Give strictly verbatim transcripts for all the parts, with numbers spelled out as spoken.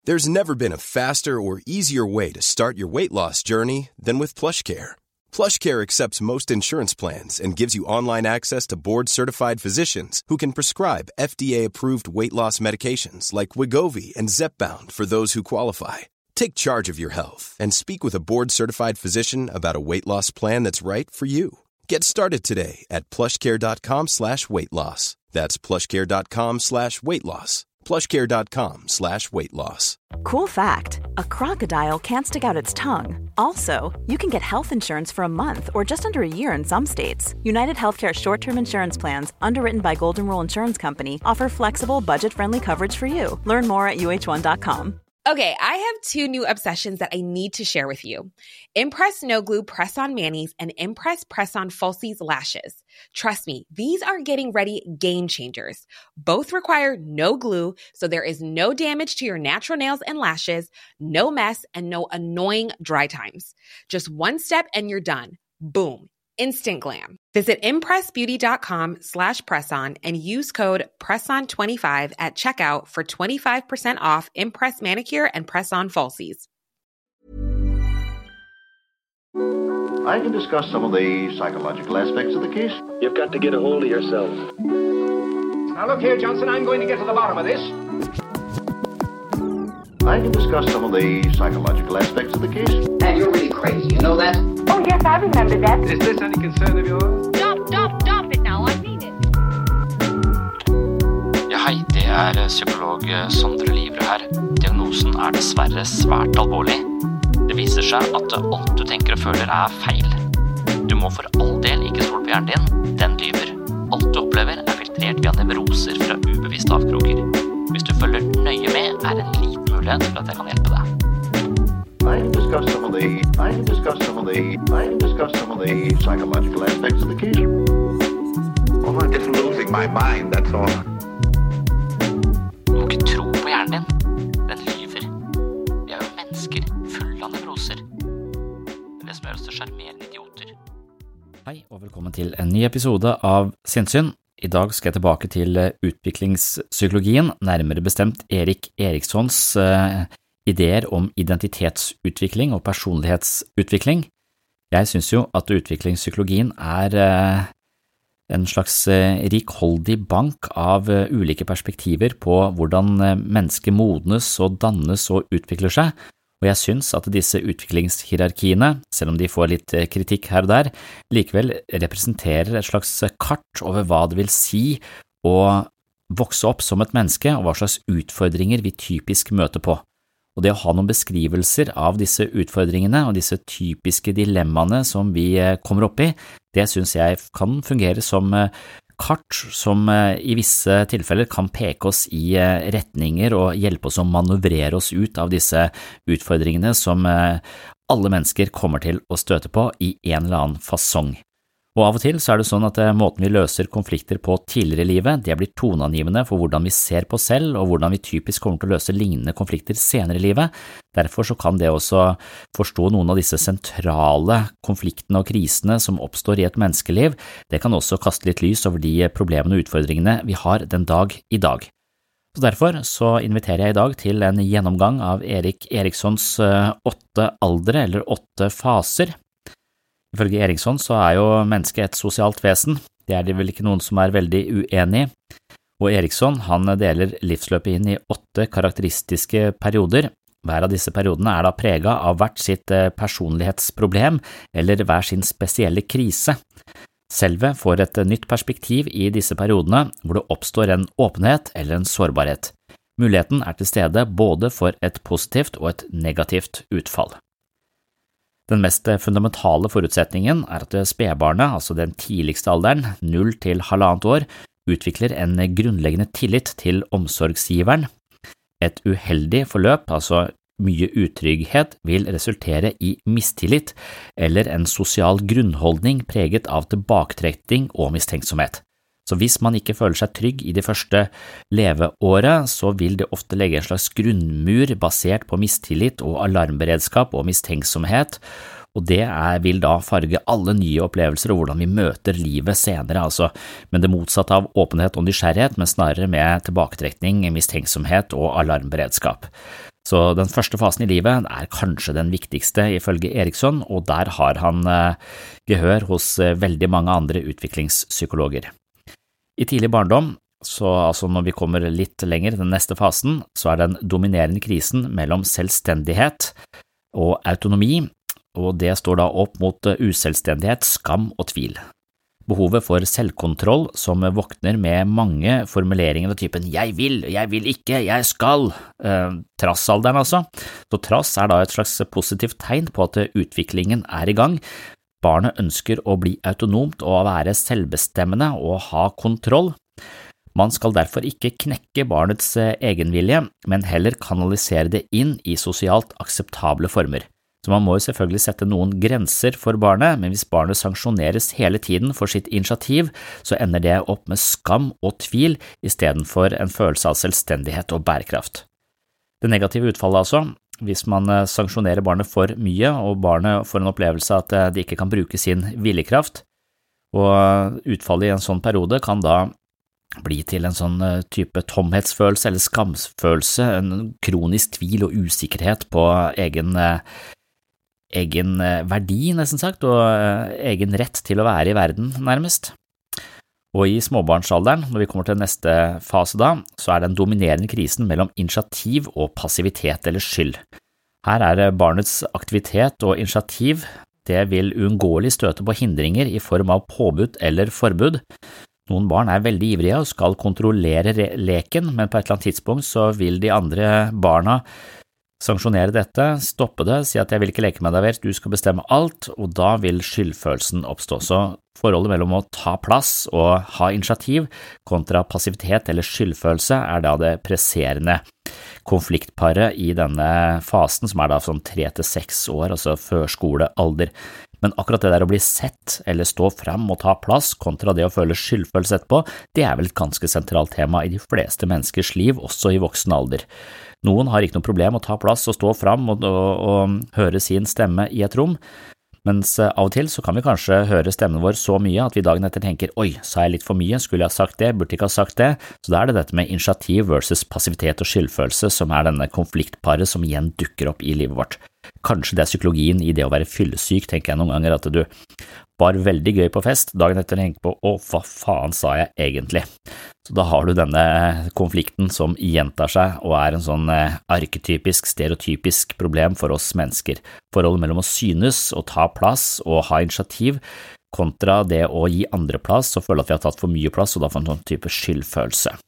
There's never been a faster or easier way to start your weight loss journey than with PlushCare. PlushCare accepts most insurance plans and gives you online access to board-certified physicians who can prescribe F D A-approved weight loss medications like Wegovy and Zepbound for those who qualify. Take charge of your health and speak with a board-certified physician about a weight loss plan that's right for you. Get started today at plushcare.com slash weight loss. That's plushcare.com slash weight loss. plushcare.com slash weight loss. Cool fact, a crocodile can't stick out its tongue. Also, you can get health insurance for a month or just under a year in some states. United Healthcare short-term insurance plans, underwritten by Golden Rule Insurance Company, offer flexible, budget-friendly coverage for you. Learn more at U H one dot com. Okay, I have two new obsessions that I need to share with you. Impress No Glue Press-On Manis and Impress Press-On Falsies Lashes. Trust me, these are getting ready game changers. Both require no glue, so there is no damage to your natural nails and lashes, no mess, and no annoying dry times. Just one step and you're done. Boom. Instant glam. Visit impressbeauty.com slash presson and use code presson twenty-five at checkout for twenty-five percent off Impress Manicure and Press-On Falsies. I can discuss some of the psychological aspects of the case. You've got to get a hold of yourself. Now look here, Johnson, I'm going to get to the bottom of this. I can discuss some of the psychological aspects of the case. And you're really crazy, you know that? Oh, yes, I remember that. Is this any concern of yours? Stop, stop, stop it now, I mean it. Ja, hei, det er psykolog Sondre Livre her. Diagnosen er dessverre svært alvorlig. Det viser seg at alt du tenker og føler er feil. Du må for all del ikke stole på hjernen din, den lyver. Alt du opplever er filtrert via nevroser fra ubevisste avkroker. Hvis du følger nøye med, er en liten mulighet for at jeg kan hjelpe deg. I can discuss some of the I can discuss some of the I can discuss some of the psychological aspects of the case. Well, I'm just losing my mind, that's all. Du må ikke tro på hjernen din. Den lyver. Vi er jo mennesker fulle av nevroser. Det er det som gjør oss til sjarmerende idioter. Hei, og velkommen til en ny episode av Sinnssyn. I dag skal jeg tilbake til utviklingspsykologien, nærmere bestemt Erik Erikssons uh, ideer om identitetsutvikling og personlighetsutvikling. Jeg synes jo at utviklingspsykologien er uh, en slags uh, rikholdig bank av uh, ulike perspektiver på hvordan uh, mennesker modnes og dannes og utvikler seg, og jeg synes at disse utviklingshierarkiene, selv om de får litt kritikk her og der, likevel representerer et slags kart over hva det vil si å vokse opp som et menneske og hva slags utfordringer vi typisk møter på. Og det å ha noen beskrivelser av disse utfordringene og disse typiske dilemmaene som vi kommer opp i, det synes jeg kan fungere som kart som i visse tilfeller kan peke oss i retninger og hjelpe oss å manøvrere oss ut av disse utfordringene som alle mennesker kommer til å støte på i en eller annen fasong. Og av og til så er det sånn at måten vi løser konflikter på tidligere i livet, det blir toneangivende for hvordan vi ser på selv og hvordan vi typisk kommer til å løse lignende konflikter senere i livet. Derfor så kan det også forstå noen av disse sentrale konfliktene og krisene som oppstår i et menneskeliv. Det kan også kaste litt lys over de problemene og utfordringene vi har den dag i dag. Så derfor så inviterer jeg i dag til en gjennomgang av Erik Erikssons åtte aldre eller åtte faser. Ifølge Eriksson så er jo mennesket et sosialt vesen, det er det vel ikke noen som er veldig uenig i, og Eriksson han deler livsløpet inn i åtte karakteristiske perioder. Hver av disse periodene er da preget av hvert sitt personlighetsproblem eller hver sin spesielle krise. Selve får et nytt perspektiv i disse periodene hvor det oppstår en åpenhet eller en sårbarhet. Muligheten er til stede både for et positivt og et negativt utfall. Den mest fundamentale forutsetningen er at spedbarnet, altså den tidligste alderen, null til halvannet år, utvikler en grunnleggende tillit til omsorgsgiveren. Et uheldig forløp, altså mye utrygghet, vil resultere i mistillit eller en sosial grunnholdning preget av tilbaketrekning og mistenksomhet. Så hvis man ikke føler seg trygg i det første leveåret, så vil det ofte legge en slags grunnmur basert på mistillit og alarmberedskap og mistenksomhet, og det er, vil da farge alle nye opplevelser og hvordan vi møter livet senere, altså, men det motsatte av åpenhet og nysgjerrighet, men snarere med tilbaketrekning, mistenksomhet og alarmberedskap. Så den første fasen i livet er kanskje den viktigste ifølge Eriksson, og der har han gehør hos veldig mange andre utviklingspsykologer. I tidlig barndom, så altså når vi kommer litt lenger i den neste fasen, så er den dominerende krisen mellom selvstendighet og autonomi, og det står da opp mot uselvstendighet, skam og tvil. Behovet for selvkontroll som våkner med mange formuleringer av typen «jeg vil», «jeg vil ikke», «jeg skal», eh, trassalderen altså. Så trass er da et slags positivt tegn på at utviklingen er i gang. Barnet ønsker å bli autonomt og være selvbestemmende og ha kontroll. Man skal derfor ikke knekke barnets egenvilje, men heller kanalisere det inn i sosialt akseptable former. Så man må jo selvfølgelig sette noen grenser for barnet, men hvis barnet sanksjoneres hele tiden for sitt initiativ, så ender det opp med skam og tvil i stedet for en følelse av selvstendighet og bærekraft. Det negative utfallet altså, hvis man sanksjonerer barnet for mye, og barnet får en opplevelse at de ikke kan bruke sin viljekraft, og utfallet i en sånn periode kan da bli til en sånn type tomhetsfølelse eller skamsfølelse, en kronisk tvil og usikkerhet på egen egen verdi, nesten sagt, og egen rett til å være i verden, nærmest. Og i småbarnsalderen, når vi kommer til neste fase da, så er den dominerende krisen mellom initiativ og passivitet eller skyld. Her er barnets aktivitet og initiativ, det vil uunngåelig støte på hindringer i form av påbud eller forbud. Noen barn er veldig ivrige og skal kontrollere leken, men på et eller annet tidspunkt så vil de andre barna sanksjonere dette, stoppe det, si at jeg vil ikke leke med deg, du skal bestemme alt, og da vil skyldfølelsen oppstå. Så forholdet mellom å ta plass og ha initiativ kontra passivitet eller skyldfølelse er da det presserende konfliktparet i denne fasen, som er da sånn tre til seks år, altså førskolealder. Men akkurat det der å bli sett eller stå frem og ta plass kontra det å føle skyldfølelse etterpå, det er vel et ganske sentralt tema i de fleste menneskers liv, også i voksen alder. Noen har ikke noe problem å ta plass og stå frem og, og, og høre sin stemme i et rom, mens av og til så kan vi kanskje høre stemmen vår så mye at vi dagen etter tenker, oi, sa jeg litt for mye, skulle jeg ha sagt det, burde ikke ha sagt det, så da er det dette med initiativ versus passivitet og skyldfølelse som er denne konfliktparet som igjen dukker opp i livet vårt. Kanskje det er psykologien i det å være fyllesyk, tenker jeg noen ganger at du var veldig gøy på fest, dagen etter tenker på, å, hva faen sa jeg egentlig? Så da har du denne konflikten som gjentar seg og er en sånn arketypisk, stereotypisk problem for oss mennesker. Forholdet mellom å synes og ta plass og ha initiativ kontra det å gi andre plass og føle at vi har tatt for mye plass og da får en sånn type skyldfølelse.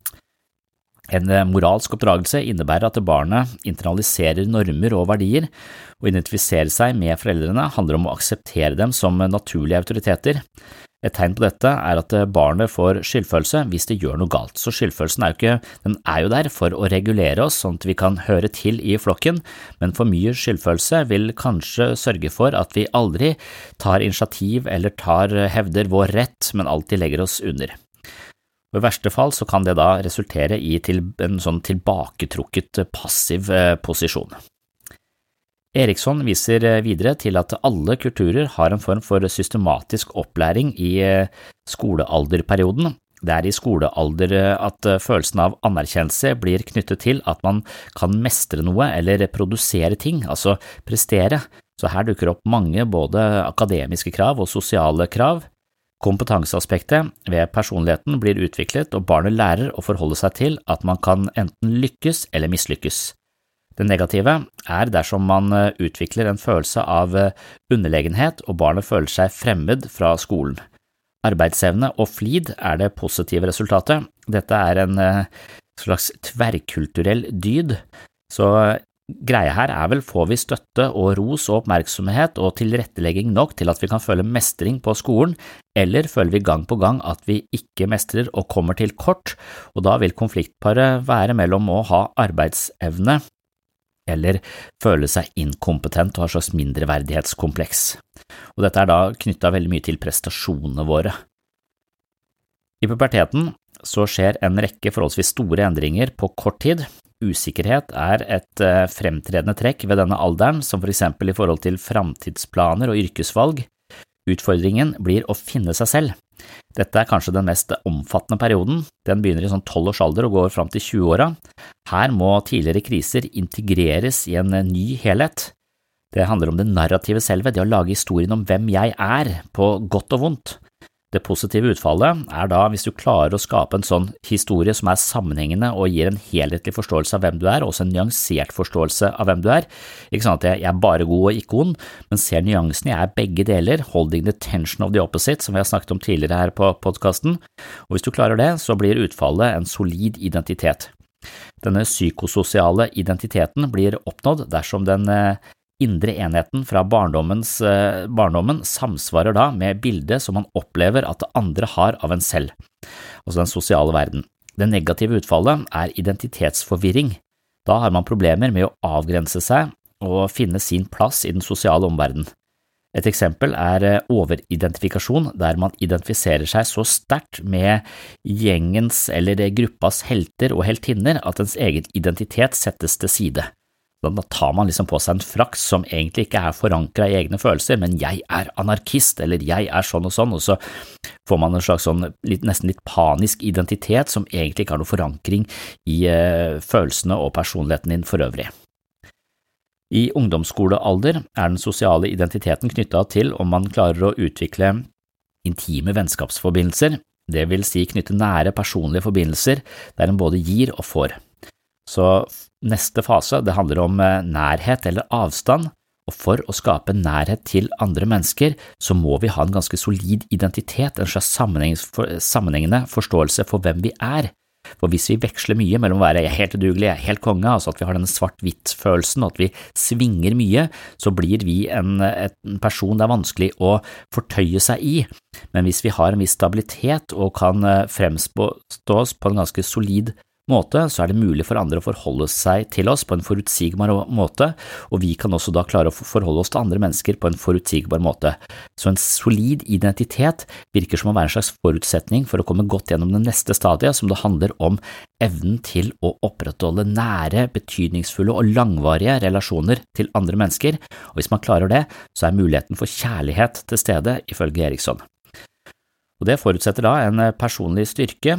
En moralsk oppdragelse innebærer at barnet internaliserer normer og verdier, og identifisere seg med foreldrene handler om å akseptere dem som naturlige autoriteter. Et tegn på dette er at barnet får skyldfølelse hvis det gjør noe galt, så skyldfølelsen er jo ikke, den er jo der for å regulere oss sånn at vi kan høre til i flokken, men for mye skyldfølelse vil kanskje sørge for at vi aldri tar initiativ eller tar hevder vår rett, men alltid legger oss under. Og i verste fall så kan det da resultere i til en sånn tilbaketrukket passiv posisjon. Eriksson viser videre til at alle kulturer har en form for systematisk opplæring i skolealderperioden. Det er i skolealder at følelsen av anerkjennelse blir knyttet til at man kan mestre noe eller produsere ting, altså prestere. Så her dukker opp mange både akademiske krav og sosiale krav. Kompetanseaspektet ved personligheten blir utviklet, og barnet lærer å forholde seg til at man kan enten lykkes eller mislykkes. Det negative er dersom man utvikler en følelse av underlegenhet og barnet føler seg fremmed fra skolen. Arbeidsevne og flid er det positive resultatet. Dette er en slags tverrkulturell dyd, så greia her er vel får vi støtte og ros og oppmerksomhet og tilrettelegging nok til at vi kan føle mestring på skolen, eller føler vi gang på gang at vi ikke mestrer og kommer til kort, og da vil konfliktparet være mellom å ha arbeidsevne eller føle seg inkompetent og ha slags mindreverdighetskompleks. Og dette er da knyttet veldig mye til prestasjonene våre. I puberteten så skjer en rekke forholdsvis store endringer på kort tid. Usikkerhet er et fremtredende trekk ved denne alderen, som for eksempel i forhold til framtidsplaner og yrkesvalg. Utfordringen blir å finne seg selv. Dette er kanskje den mest omfattende perioden. Den begynner i sånn tolv års alder og går fram til tjue-åra. Her må tidligere kriser integreres i en ny helhet. Det handler om det narrative selve, det å lage historien om hvem jeg er, på godt og vondt. Det positive utfallet er da hvis du klarer å skape en sånn historie som er sammenhengende og gir en helhetlig forståelse av hvem du er, og også en nyansert forståelse av hvem du er. Ikke sånn at jeg er bare god og ikke ond, men ser nyansene, jeg er begge deler, holding the tension of the opposite, som vi har snakket om tidligere her på podcasten. Og hvis du klarer det, så blir utfallet en solid identitet. Denne psykososiale identiteten blir oppnådd dersom den indre enheten fra barndommens, eh, barndommen samsvarer da med bildet som man opplever at det andre har av en selv, altså den sosiale verden. Det negative utfallet er identitetsforvirring. Da har man problemer med å avgrense seg og finne sin plass i den sosiale omverdenen. Et eksempel er overidentifikasjon, der man identifiserer seg så sterkt med gjengens eller gruppas helter og heltinner at ens egen identitet settes til side. Da tar man liksom på seg en fraks som egentlig ikke er forankret i egne følelser, men jeg er anarkist, eller jeg er sånn og sånn, og så får man en slags sånn litt, nesten litt panisk identitet som egentlig ikke har noe forankring i uh, følelsene og personligheten din for øvrig. I ungdomsskolealder er den sosiale identiteten knyttet til om man klarer å utvikle intime vennskapsforbindelser, det vil si knytte nære personlige forbindelser der en både gir og får. Så neste fase, det handler om nærhet eller avstand, og for å skape nærhet til andre mennesker, så må vi ha en ganske solid identitet, en slags sammenhengende forståelse for hvem vi er. For hvis vi veksler mye mellom å være helt udugelig, helt konge, altså at vi har denne svart-hvitt-følelsen, og at vi svinger mye, så blir vi en, en person det er vanskelig å fortøye seg i. Men hvis vi har en viss stabilitet og kan fremstå oss på en ganske solid måte, så er det mulig for andre å forholde seg til oss på en forutsigbar måte, og vi kan også da klare å forholde oss til andre mennesker på en forutsigbar måte. Så en solid identitet virker som å være en slags forutsetning for å komme godt gjennom det neste stadiet, som det handler om evnen til å opprettholde nære, betydningsfulle og langvarige relasjoner til andre mennesker, og hvis man klarer det, så er muligheten for kjærlighet til stede, ifølge Eriksson. Og det forutsetter da en personlig styrke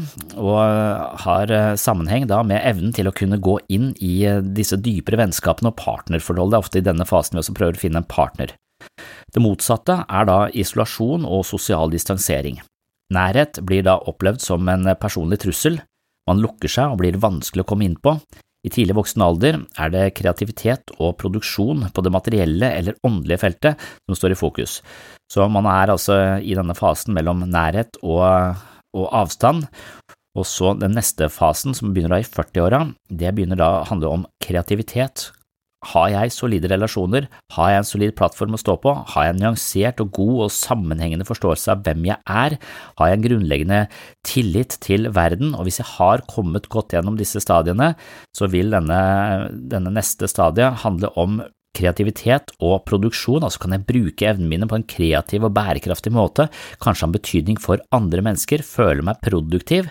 og har sammenheng da med evnen til å kunne gå inn i disse dypere vennskapene og partnerforhold. Det er ofte i denne fasen vi også prøver å finne en partner. Det motsatte er da isolasjon og sosial distansering. Nærhet blir da opplevd som en personlig trussel, man lukker seg og blir vanskelig å komme inn på. I tidlig voksen alder er det kreativitet og produksjon på det materielle eller åndelige feltet som står i fokus. Så man er altså i denne fasen mellom nærhet og, og avstand, og så den neste fasen som begynner da i førti-åra, det begynner da å handle om kreativitet. Har jeg solide relasjoner? Har jeg en solid plattform å stå på? Har jeg en nyansert og god og sammenhengende forståelse av hvem jeg er? Har jeg en grunnleggende tillit til verden? Og hvis jeg har kommet godt gjennom disse stadiene, så vil denne, denne neste stadie handle om kreativitet og produksjon, altså kan jeg bruke evnen mine på en kreativ og bærekraftig måte, kanskje ha en betydning for andre mennesker, føle meg produktiv,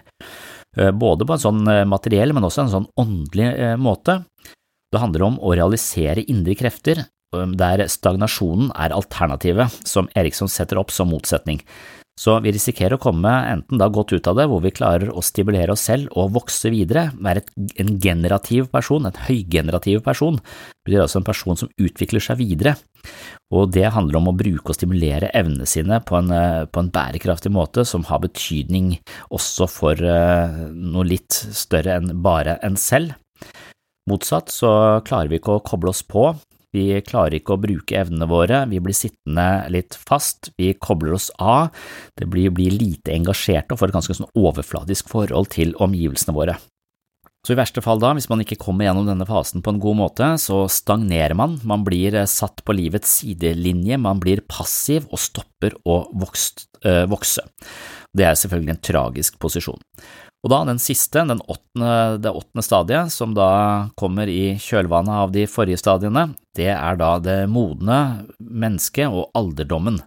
både på en sånn materiell, men også en sånn åndelig måte. Det handler om å realisere indre krefter, der stagnasjonen er alternativet, som Eriksson setter opp som motsetning. Så vi risikerer å komme enten da godt ut av det, hvor vi klarer å stimulere oss selv og vokse videre, være et, en generativ person, en høygenerativ person, det betyr altså en person som utvikler seg videre, og det handler om å bruke og stimulere evnene sine på en, på en bærekraftig måte som har betydning også for uh, noe litt større enn bare en selv. Motsatt så klarer vi ikke å koble oss på, vi klarer ikke å bruke evnene våre, vi blir sittende litt fast, vi kobler oss av, det blir, blir lite engasjerte og får et ganske sånn overfladisk forhold til omgivelsene våre. Så i verste fall da, hvis man ikke kommer gjennom denne fasen på en god måte, så stagnerer man, man blir satt på livets sidelinje, man blir passiv og stopper å vokst, øh, vokse. Det er selvfølgelig en tragisk posisjon. Og da den siste, den åttende, det åttende stadiet, som da kommer i kjølvannet av de forrige stadiene, det er da det modne mennesket og alderdommen.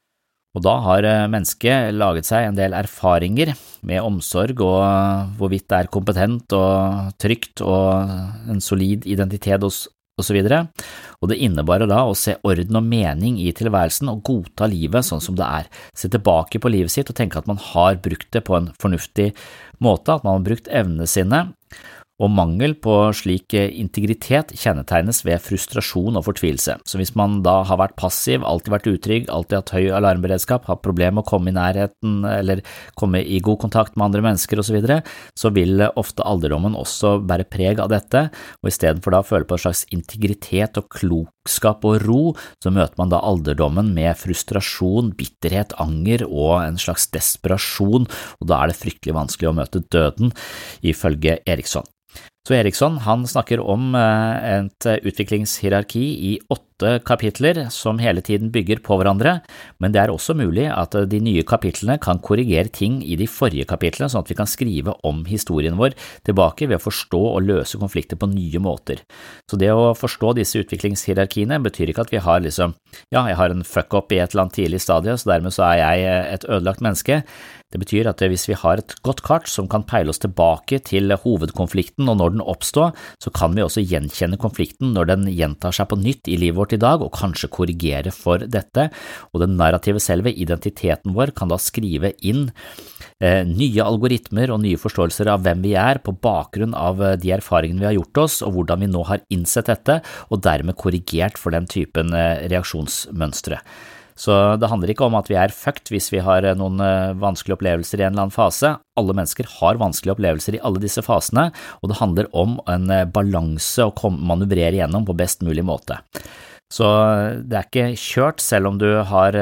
Og da har mennesket laget seg en del erfaringer med omsorg og hvorvidt det er kompetent og trygt og en solid identitet hos, og så videre, og det innebærer da å se orden og mening i tilværelsen og godta livet sånn som det er. Se tilbake på livet sitt og tenke at man har brukt det på en fornuftig måte, at man har brukt evnene sine, og mangel på slik integritet kjennetegnes ved frustrasjon og fortvilelse. Så hvis man da har vært passiv, alltid vært utrygg, alltid hatt høy alarmberedskap, har problemer med å komme i nærheten eller komme i god kontakt med andre mennesker og så videre, så vil ofte alderdommen også bære preg av dette, og i stedet for da å føle på en slags integritet og klokskap og ro, så møter man da alderdommen med frustrasjon, bitterhet, anger og en slags desperasjon, og da er det fryktelig vanskelig å møte døden, ifølge Eriksson. Så Eriksson, han snakker om et utviklingshierarki i åtte kapitler som hele tiden bygger på hverandre, men det er også mulig at de nye kapitlene kan korrigere ting i de forrige kapitlene, sånn at vi kan skrive om historien vår tilbake ved å forstå og løse konflikter på nye måter. Så det å forstå disse utviklingshierarkiene betyr ikke at vi har liksom, ja, jeg har en fuck-up i et eller annet tidlig stadie, så dermed så er jeg et ødelagt menneske. Det betyr at hvis vi har et godt kart som kan peile oss tilbake til hovedkonflikten og når den oppstår, så kan vi også gjenkjenne konflikten når den gjentar seg på nytt i livet vårt i dag og kanskje korrigere for dette, og den narrative selve, identiteten vår, kan da skrive inn eh, nye algoritmer og nye forståelser av hvem vi er på bakgrunn av de erfaringene vi har gjort oss og hvordan vi nå har innsett dette og dermed korrigert for den typen eh, reaksjonsmønstre. Så det handler ikke om at vi er fucked hvis vi har noen vanskelige opplevelser i en eller annen fase. Alle mennesker har vanskelige opplevelser i alle disse fasene, og det handler om en balanse å manøvrere gjennom på best mulig måte. Så det er ikke kjørt selv om du har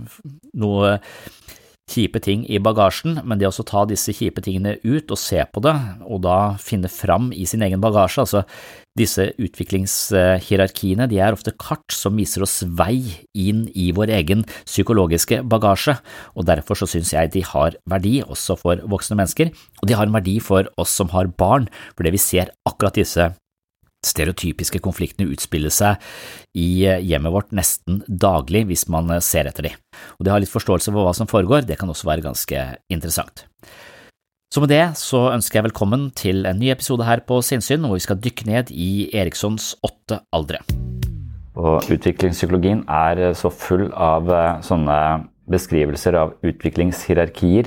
noe kjipe ting i bagasjen, men det å ta disse kjipe tingene ut og se på det, og da finne fram i sin egen bagasje, altså disse utviklingshierarkiene, de er ofte kart som viser oss vei inn i vår egen psykologiske bagasje, og derfor så synes jeg de har verdi også for voksne mennesker, og de har en verdi for oss som har barn, fordi vi ser akkurat disse stereotypiske konfliktene utspille seg i hjemmet vårt nesten daglig hvis man ser etter de. Og det har litt forståelse for hva som foregår, det kan også være ganske interessant. Så med det så ønsker jeg velkommen til en ny episode her på Sinnsyn, hvor vi skal dykke ned i Erikssons åtte aldre. Og utviklingspsykologien er så full av sånne beskrivelser av utviklingshierarkier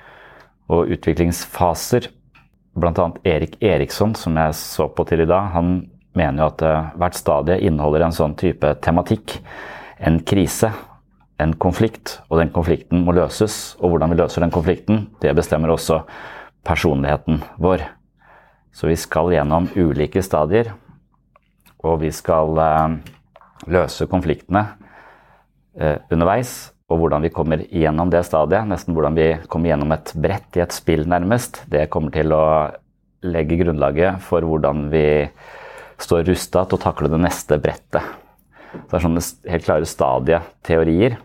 og utviklingsfaser. Blant annet Erik Eriksson, som jeg så på til i dag, han mener jo at hvert stadie inneholder en sånn type tematikk, en krise, en konflikt, og den konflikten må løses, og hvordan vi løser den konflikten, det bestemmer også personligheten vår. Så vi skal gjennom ulike stadier, og vi skal eh, løse konfliktene eh, underveis, og hvordan vi kommer gjennom det stadiet, nesten hvordan vi kommer gjennom et brett i et spill nærmest, det kommer til å legge grunnlaget for hvordan vi står rustet til å takle det neste brettet. Så det er sånne helt klare stadieteorier,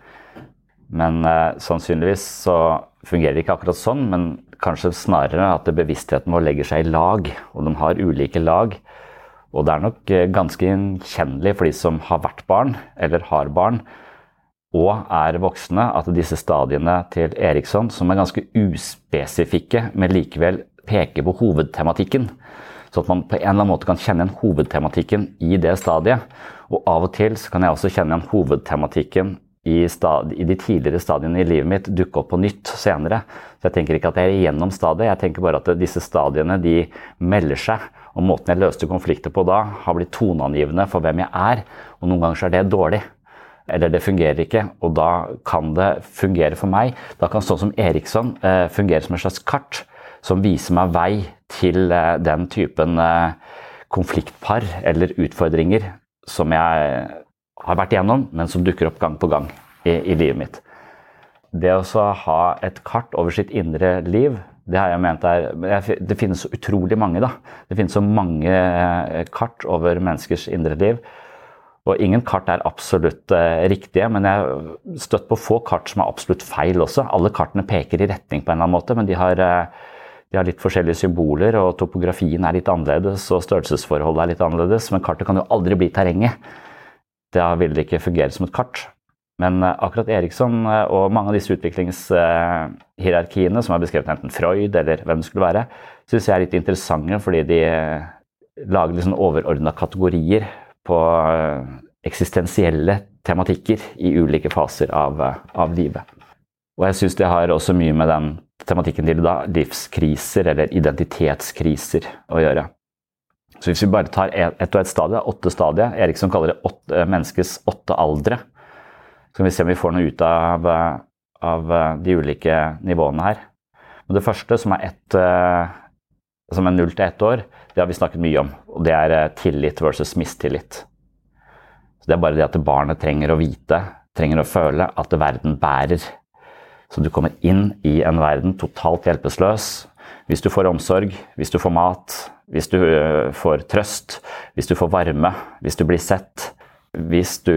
men eh, sannsynligvis så fungerer det ikke akkurat sånn, men kanskje snarere at bevisstheten vår legger seg i lag, og de har ulike lag, og det er nok ganske gjenkjennelig for de som har vært barn, eller har barn, og er voksne, at disse stadiene til Eriksson, som er ganske uspesifikke, men likevel peker på hovedtematikken, så at man på en eller annen måte kan kjenne en hovedtematikken i det stadiet, og av og til så kan jeg også kjenne en hovedtematikken i, stad, i de tidligere stadiene i livet mitt dukke opp på nytt senere. Så jeg tenker ikke at jeg er gjennom stadiet, jeg tenker bare at disse stadiene de melder seg, og måten jeg løste konflikter på da har blitt toneangivende for hvem jeg er, og noen ganger så er det dårlig. Eller det fungerer ikke, og da kan det fungere for meg. Da kan sånn som Eriksson eh, fungere som en slags kart som viser meg vei til eh, den typen eh, konfliktpar eller utfordringer som jeg har vært igjennom, men som dukker opp gang på gang i, i livet mitt. Det å ha et kart over sitt indre liv, det har jeg ment er, det finnes så utrolig mange da. Det finnes så mange eh, kart over menneskers indre liv, og ingen kart er absolutt eh, riktige, men jeg har støtt på få kart som er absolutt feil også. Alle kartene peker i retning på en eller annen måte, men de har, eh, de har litt forskjellige symboler, og topografien er litt annerledes, og størrelsesforholdet er litt annerledes, men kartet kan jo aldri bli terrenget. Da vil det ikke fungere som et kart. Men eh, akkurat Eriksson eh, og mange av disse utviklingshierarkiene, som er beskrevet enten Freud eller hvem det skulle være, synes jeg er litt interessante, fordi de lage liksom overordnede kategorier på eksistensielle tematikker i ulike faser av, av livet. Og jeg synes det har også mye med den tematikken til da, livskriser eller identitetskriser å gjøre. Så hvis vi bare tar ett og ett stadie, åtte stadier, Erikson kaller det åtte, menneskets åtte aldre, så kan vi se om vi får noe ut av, av de ulike nivåene her. Men det første, som er, ett, som er null til ett år, det har vi snakket mye om, og det er tillit versus mistillit. Så det er bare det at barnet trenger å vite, trenger å føle at verden bærer. Så du kommer inn i en verden totalt hjelpeløs. Hvis du får omsorg, hvis du får mat, hvis du får trøst, hvis du får varme, hvis du blir sett, hvis du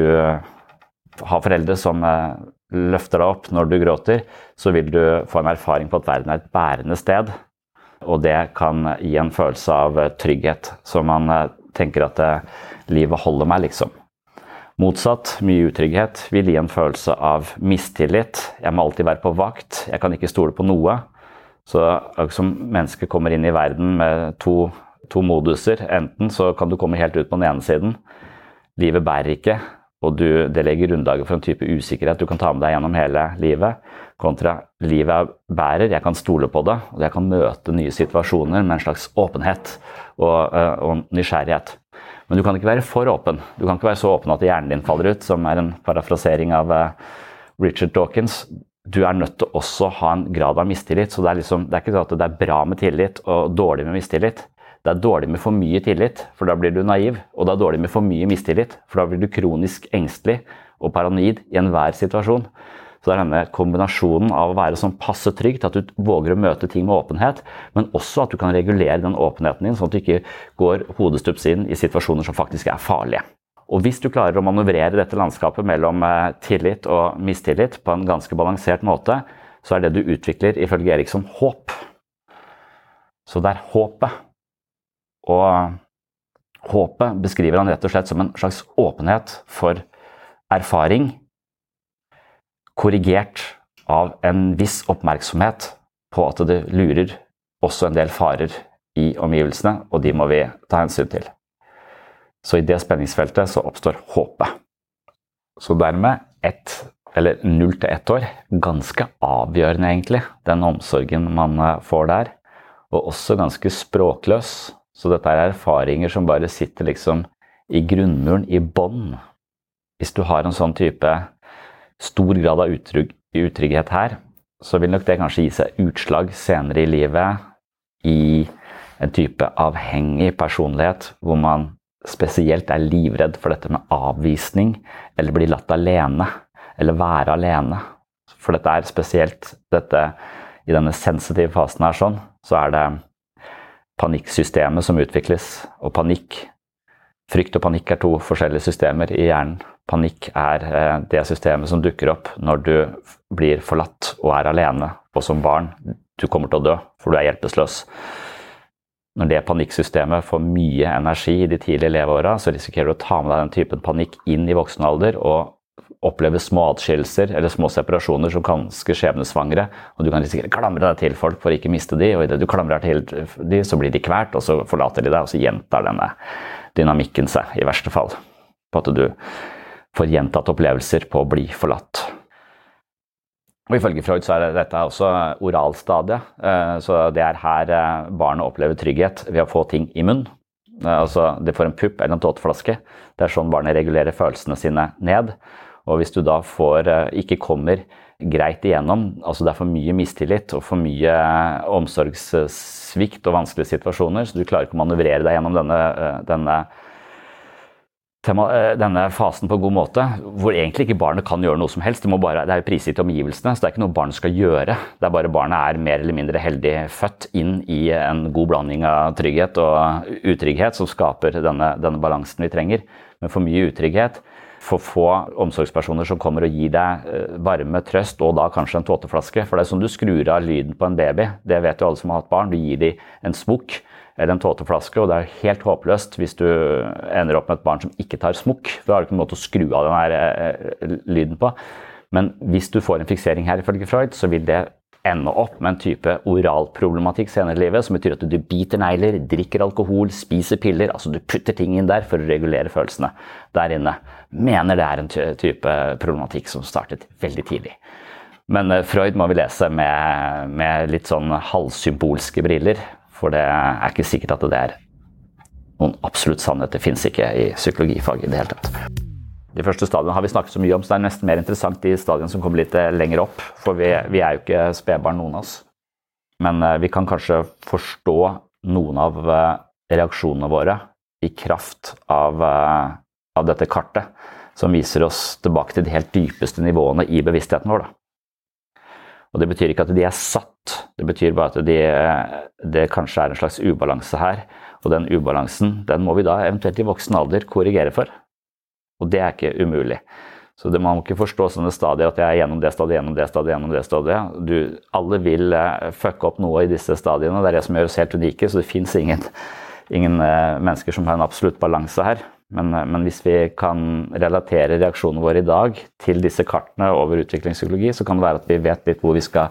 har foreldre som løfter deg opp når du gråter, så vil du få en erfaring på at verden er et bærende sted. Og det kan gi en følelse av trygghet, så man tenker at livet holder meg liksom. Motsatt, mye utrygghet vil gi en følelse av mistillit. Jeg må alltid være på vakt, jeg kan ikke stole på noe. Så som mennesker kommer inn i verden med to, to moduser, enten så kan du komme helt ut på den ene siden. Livet bærer ikke, og du, det legger grunnlaget for en type usikkerhet du kan ta med deg gjennom hele livet. Kontra livet bærer, jeg kan stole på det, og jeg kan møte nye situasjoner med en slags åpenhet og, og nysgjerrighet. Men du kan ikke være for åpen. Du kan ikke være så åpen at hjernen din faller ut, som er en parafrasering av Richard Dawkins. Du er nødt til også å ha en grad av mistillit, så det er, liksom, det er ikke sånn at det er bra med tillit og dårlig med mistillit. Det er dårlig med for mye tillit, for da blir du naiv, og det er dårlig med for mye mistillit, for da blir du kronisk engstelig og paranoid i enhver situasjon. Så det er denne kombinasjonen av å være sånn passe trygg til at du våger å møte ting med åpenhet, men også at du kan regulere den åpenheten din, sånn at du ikke går hodestups inn i situasjoner som faktisk er farlige. Og hvis du klarer å manøvrere dette landskapet mellom tillit og mistillit på en ganske balansert måte, så er det du utvikler ifølge Erikson håp. Så det er håpet. Og håpet beskriver han rett og slett som en slags åpenhet for erfaring, korrigert av en viss oppmerksomhet på at det lurer også en del farer i omgivelsene, og de må vi ta hensyn til. Så i det spenningsfeltet så oppstår håpet. Så dermed ett, eller null til ett år, ganske avgjørende egentlig, den omsorgen man får der, og også ganske språkløs. Så dette er erfaringer som bare sitter liksom i grunnmuren, i bånd. Hvis du har en sånn type stor grad av utrygg, utrygghet her, så vil nok det kanskje gi seg utslag senere i livet i en type avhengig personlighet, hvor man spesielt er livredd for dette med avvisning, eller bli latt alene, eller være alene. For dette er spesielt, dette, i denne sensitive fasen her sånn, så er det panikksystemet som utvikles, og panikk, frykt og panikk er to forskjellige systemer i hjernen. Panikk er det systemet som dukker opp når du blir forlatt og er alene, og som barn, du kommer til å dø, for du er hjelpeløs. Når det panikksystemet får mye energi i de tidlige leveårene, så risikerer du å ta med deg den typen panikk inn i voksen alder, og oppleve små adskillelser eller små separasjoner som ganske skjebnesvangre, og du kan risikere å klamre deg til folk for å ikke miste de, og i det du klamrer deg til de, så blir de kvært, og så forlater de deg, og så gjentar denne dynamikken seg, i verste fall, på at du får gjentatt opplevelser på å bli forlatt. Og ifølge Freud så er dette også oralstadiet, så det er her barnet opplever trygghet ved å få ting i munn. Altså det får en pupp eller en tåteflaske. Det er sånn barnet regulerer følelsene sine ned. Og hvis du da får, ikke kommer greit igjennom, altså det er for mye mistillit og for mye omsorgssvikt og vanskelige situasjoner, så du klarer ikke å manøvrere deg gjennom denne, denne denne fasen på en god måte, hvor egentlig ikke barnet kan gjøre noe som helst. Det, må bare, det er jo prisgitt omgivelsene, så det er ikke noe barnet skal gjøre. Det er bare barnet er mer eller mindre heldig født inn i en god blanding av trygghet og utrygghet som skaper denne, denne balansen vi trenger. Men for mye utrygghet, for få omsorgspersoner som kommer og gir deg varme, trøst, og da kanskje en tåteflaske. For det er sånn du skrur av lyden på en baby. Det vet jo alle som har hatt barn. Du gir dem en smokk eller en tåteflaske, og det er helt håpløst hvis du ender opp med et barn som ikke tar smokk. Da har du ikke noen måte å skru av den her lyden på. Men hvis du får en fiksering her ifølge Freud, så vil det ende opp med en type oralproblematikk senere i livet, som betyr at du biter negler, drikker alkohol, spiser piller, altså du putter ting inn der for å regulere følelsene der inne. Mener det er en type problematikk som startet veldig tidlig. Men Freud må vi lese med, med litt sånn halvsymbolske briller, for det er ikke sikkert at det er noen absolutt sannhet. Det finnes ikke i psykologifag i det hele tatt. De første stadiene har vi snakket så mye om, så det er nesten mer interessant de stadiene som kommer litt lenger opp, for vi, vi er jo ikke spedbarn noen av oss. Men vi kan kanskje forstå noen av reaksjonene våre i kraft av, av dette kartet, som viser oss tilbake til de helt dypeste nivåene i bevisstheten vår. Da. Og det betyr ikke at de er satt, det betyr bare at de, det kanskje er en slags ubalanse her, og den ubalansen, den må vi da eventuelt i voksen alder korrigere for. Og det er ikke umulig. Så det, man må ikke forstå sånne stadier at jeg er gjennom det stadiet, gjennom det stadiet, gjennom det stadiet. Du, alle vil uh, fucke opp noe i disse stadiene, det er det som gjør oss helt unike, så det finnes ingen, ingen uh, mennesker som har en absolutt balanse her. Men, uh, men hvis vi kan relatere reaksjonene våre i dag til disse kartene over utviklingspsykologi, så kan det være at vi vet litt hvor vi skal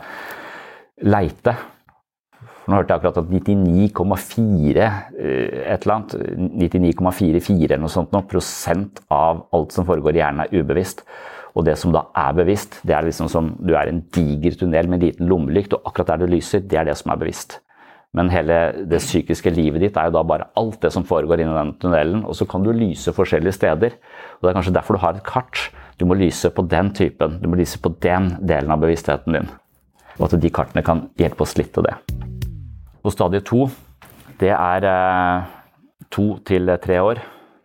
leite. Nå hørte jeg akkurat at nittini komma fire et eller annet, nittini komma fire fire eller noe sånt nå, prosent av alt som foregår i hjernen er ubevisst. Og det som da er bevisst, det er liksom som du er en diger tunnel med en liten lommelykt, og akkurat der du lyser, det er det som er bevisst. Men hele det psykiske livet ditt er jo da bare alt det som foregår inni den tunnelen, og så kan du lyse forskjellige steder. Og det er kanskje derfor du har et kart. Du må lyse på den typen, du må lyse på den delen av bevisstheten din. Og at de kartene kan hjelpe oss litt til det. På stadie to, det er eh, to til tre år.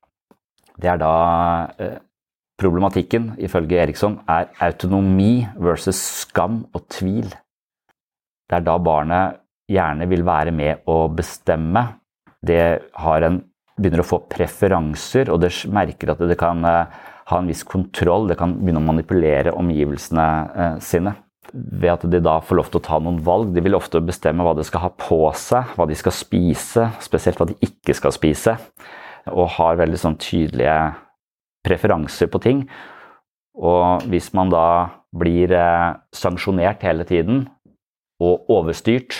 Det er da eh, problematikken, ifølge Eriksson, er autonomi versus skam og tvil. Det er da barnet gjerne vil være med å bestemme. Det har en, begynner å få preferanser, og det merker at det kan eh, ha en viss kontroll. Det kan begynne å manipulere omgivelsene eh, sine. Ved at de da får lov til å ta noen valg. De vil ofte bestemme hva de skal ha på seg, hva de skal spise, spesielt hva de ikke skal spise, og har veldig sånn tydelige preferanser på ting. Og hvis man da blir eh, sanksjonert hele tiden og overstyrt,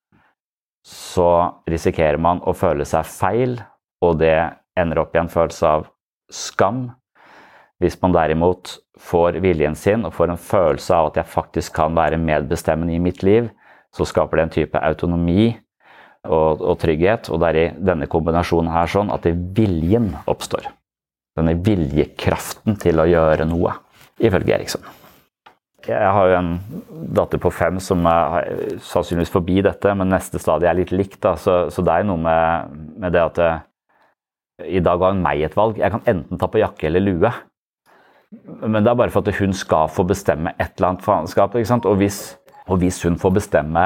så risikerer man å føle seg feil, og det ender opp i en følelse av skam. Hvis man derimot får viljen sin og får en følelse av at jeg faktisk kan være medbestemmende i mitt liv, så skaper det en type autonomi og, og trygghet, og det er i denne kombinasjonen her sånn at det viljen oppstår. Denne viljekraften til å gjøre noe, ifølge Eriksson. Jeg har jo en datter på fem som er sannsynligvis forbi dette, men neste stadie er litt likt, da. Så, så det er noe med, med det at uh, i dag har hun meg et valg. Jeg kan enten ta på jakke eller lue. Men det er bare for at hun skal få bestemme et eller annet faenskap, ikke sant? Og hvis, og hvis hun får bestemme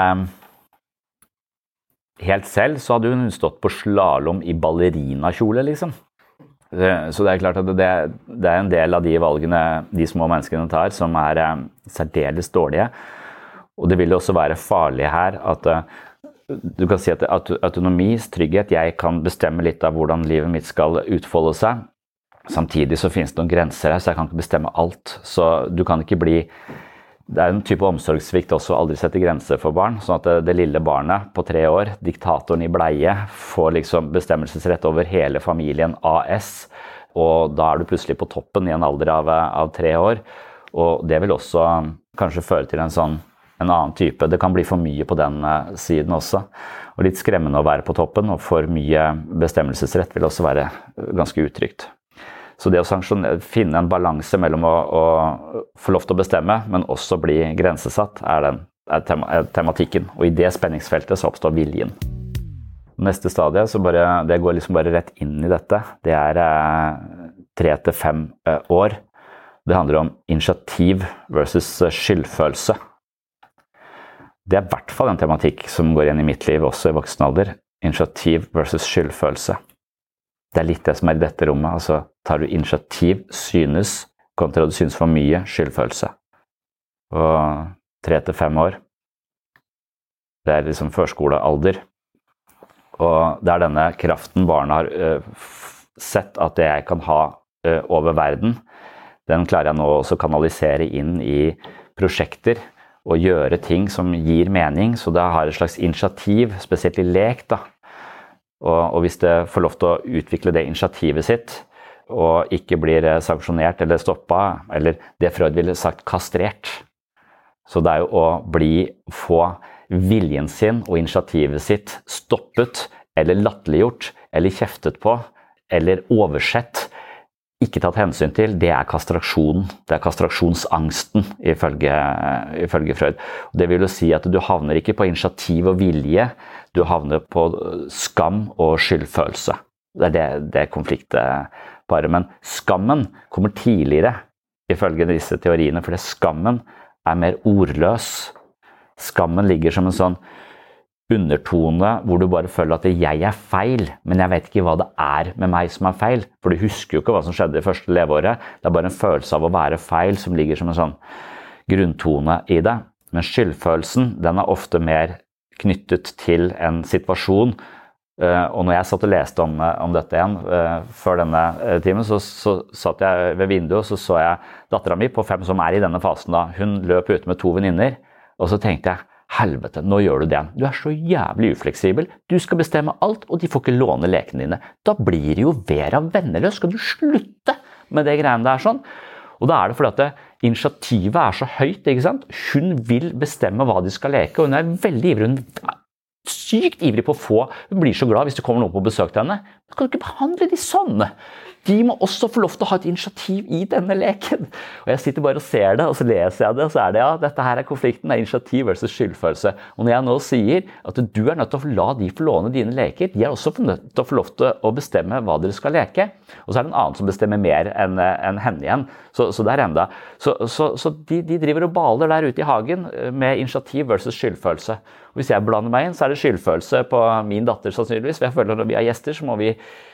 helt selv, så hadde hun stått på slalom i ballerinakjole, liksom. Så det er klart at det, det er en del av de valgene de små menneskene tar som er eh, særdeles dårlige. Og det vil også være farlig her at eh, du kan si at autonomi, trygghet, jeg kan bestemme litt av hvordan livet mitt skal utfolde seg. Samtidig så finnes det noen grenser her, så jeg kan ikke bestemme alt. Så du kan ikke bli... Det er en type omsorgssvikt også å aldri sette grenser for barn, sånn at det, det lille barnet på tre år, diktatoren i bleie, får liksom bestemmelsesrett over hele familien A S, og da er du plutselig på toppen i en alder av, av tre år. Og det vil også kanskje føre til en sånn en annen type. Det kan bli for mye på den siden også. Og litt skremmende å være på toppen, og for mye bestemmelsesrett vil også være ganske utrygt. Så det å finne en balanse mellom å, å få lov til å bestemme, men også bli grensesatt, er, den, er, tema, er tematikken. Og i det spenningsfeltet så oppstår viljen. Neste stadie, så bare, det går liksom bare rett inn i dette, det er eh, tre til fem eh, år. Det handler om initiativ versus skyldfølelse. Det er i hvert fall en tematikk som går igjen i mitt liv, også i voksen alder. Initiativ versus skyldfølelse. Det er litt det som er i dette rommet, altså tar du initiativ, synes, kontra du synes for mye, skyldfølelse. Og tre til fem år, det er liksom førskolealder. Og det er denne kraften barna har uh, sett at jeg kan ha uh, over verden. Den klarer jeg nå også å kanalisere inn i prosjekter, å gjøre ting som gir mening, så det har et slags initiativ, spesielt i lek da. Og, og hvis det får lov til å utvikle det initiativet sitt, og ikke blir sanksjonert eller stoppet, eller det Freud ville sagt kastrert. Så det er jo å bli, få viljen sin og initiativet sitt stoppet, eller latterliggjort, eller kjeftet på, eller oversett, ikke tatt hensyn til, det er kastraksjonen. Det er kastraksjonsangsten, ifølge, ifølge Freud. Det vil jo si at du havner ikke på initiativ og vilje, du havner på skam og skyldfølelse. Det er det, det konfliktet bare. Men skammen kommer tidligere, ifølge disse teoriene, fordi skammen er mer ordløs. Skammen ligger som en sånn undertone hvor du bare føler at jeg er feil, men jeg vet ikke hva det er med meg som er feil, for du husker jo ikke hva som skjedde i første leveåret. Det er bare en følelse av å være feil som ligger som en sånn grunntone i det. Men skyldfølelsen, den er ofte mer knyttet til en situasjon, og når jeg satt og leste om, om dette igjen før denne timen, så, så satt jeg ved vinduet, så så jeg datteren min på fem som er i denne fasen da. Hun løp ute med to venninner, og så tenkte jeg, helvete, nå gjør du det. Du er så jævlig ufleksibel. Du skal bestemme alt, og de får ikke låne lekene dine. Da blir det jo Vera venneløs. Skal du slutte med det greiene der sånn? Og da er det fordi at det, initiativet er så høyt, ikke sant? Hun vil bestemme hva de skal leke, og hun er veldig ivrig. Hun er sykt ivrig på å få. Hun blir så glad hvis det kommer noen på besøk til henne. Da kan du ikke behandle de sånn. De må også få lov til å ha et initiativ i denne leken. Og jeg sitter bare og ser det, og så leser jeg det, og så er det, ja, dette her er konflikten, det er initiativ versus skyldfølelse. Og når jeg nå sier at du er nødt til å la de få låne dine leker, de er også nødt til å få lov til å bestemme hva dere skal leke. Og så er det en annen som bestemmer mer enn, enn henne igjen. Så, så det er enda. Så, så, så de, de driver og baler der ute i hagen med initiativ versus skyldfølelse. Og hvis jeg blander meg inn, så er det skyldfølelse på min datter sannsynligvis. For jeg føler at når vi har gjester, så må vi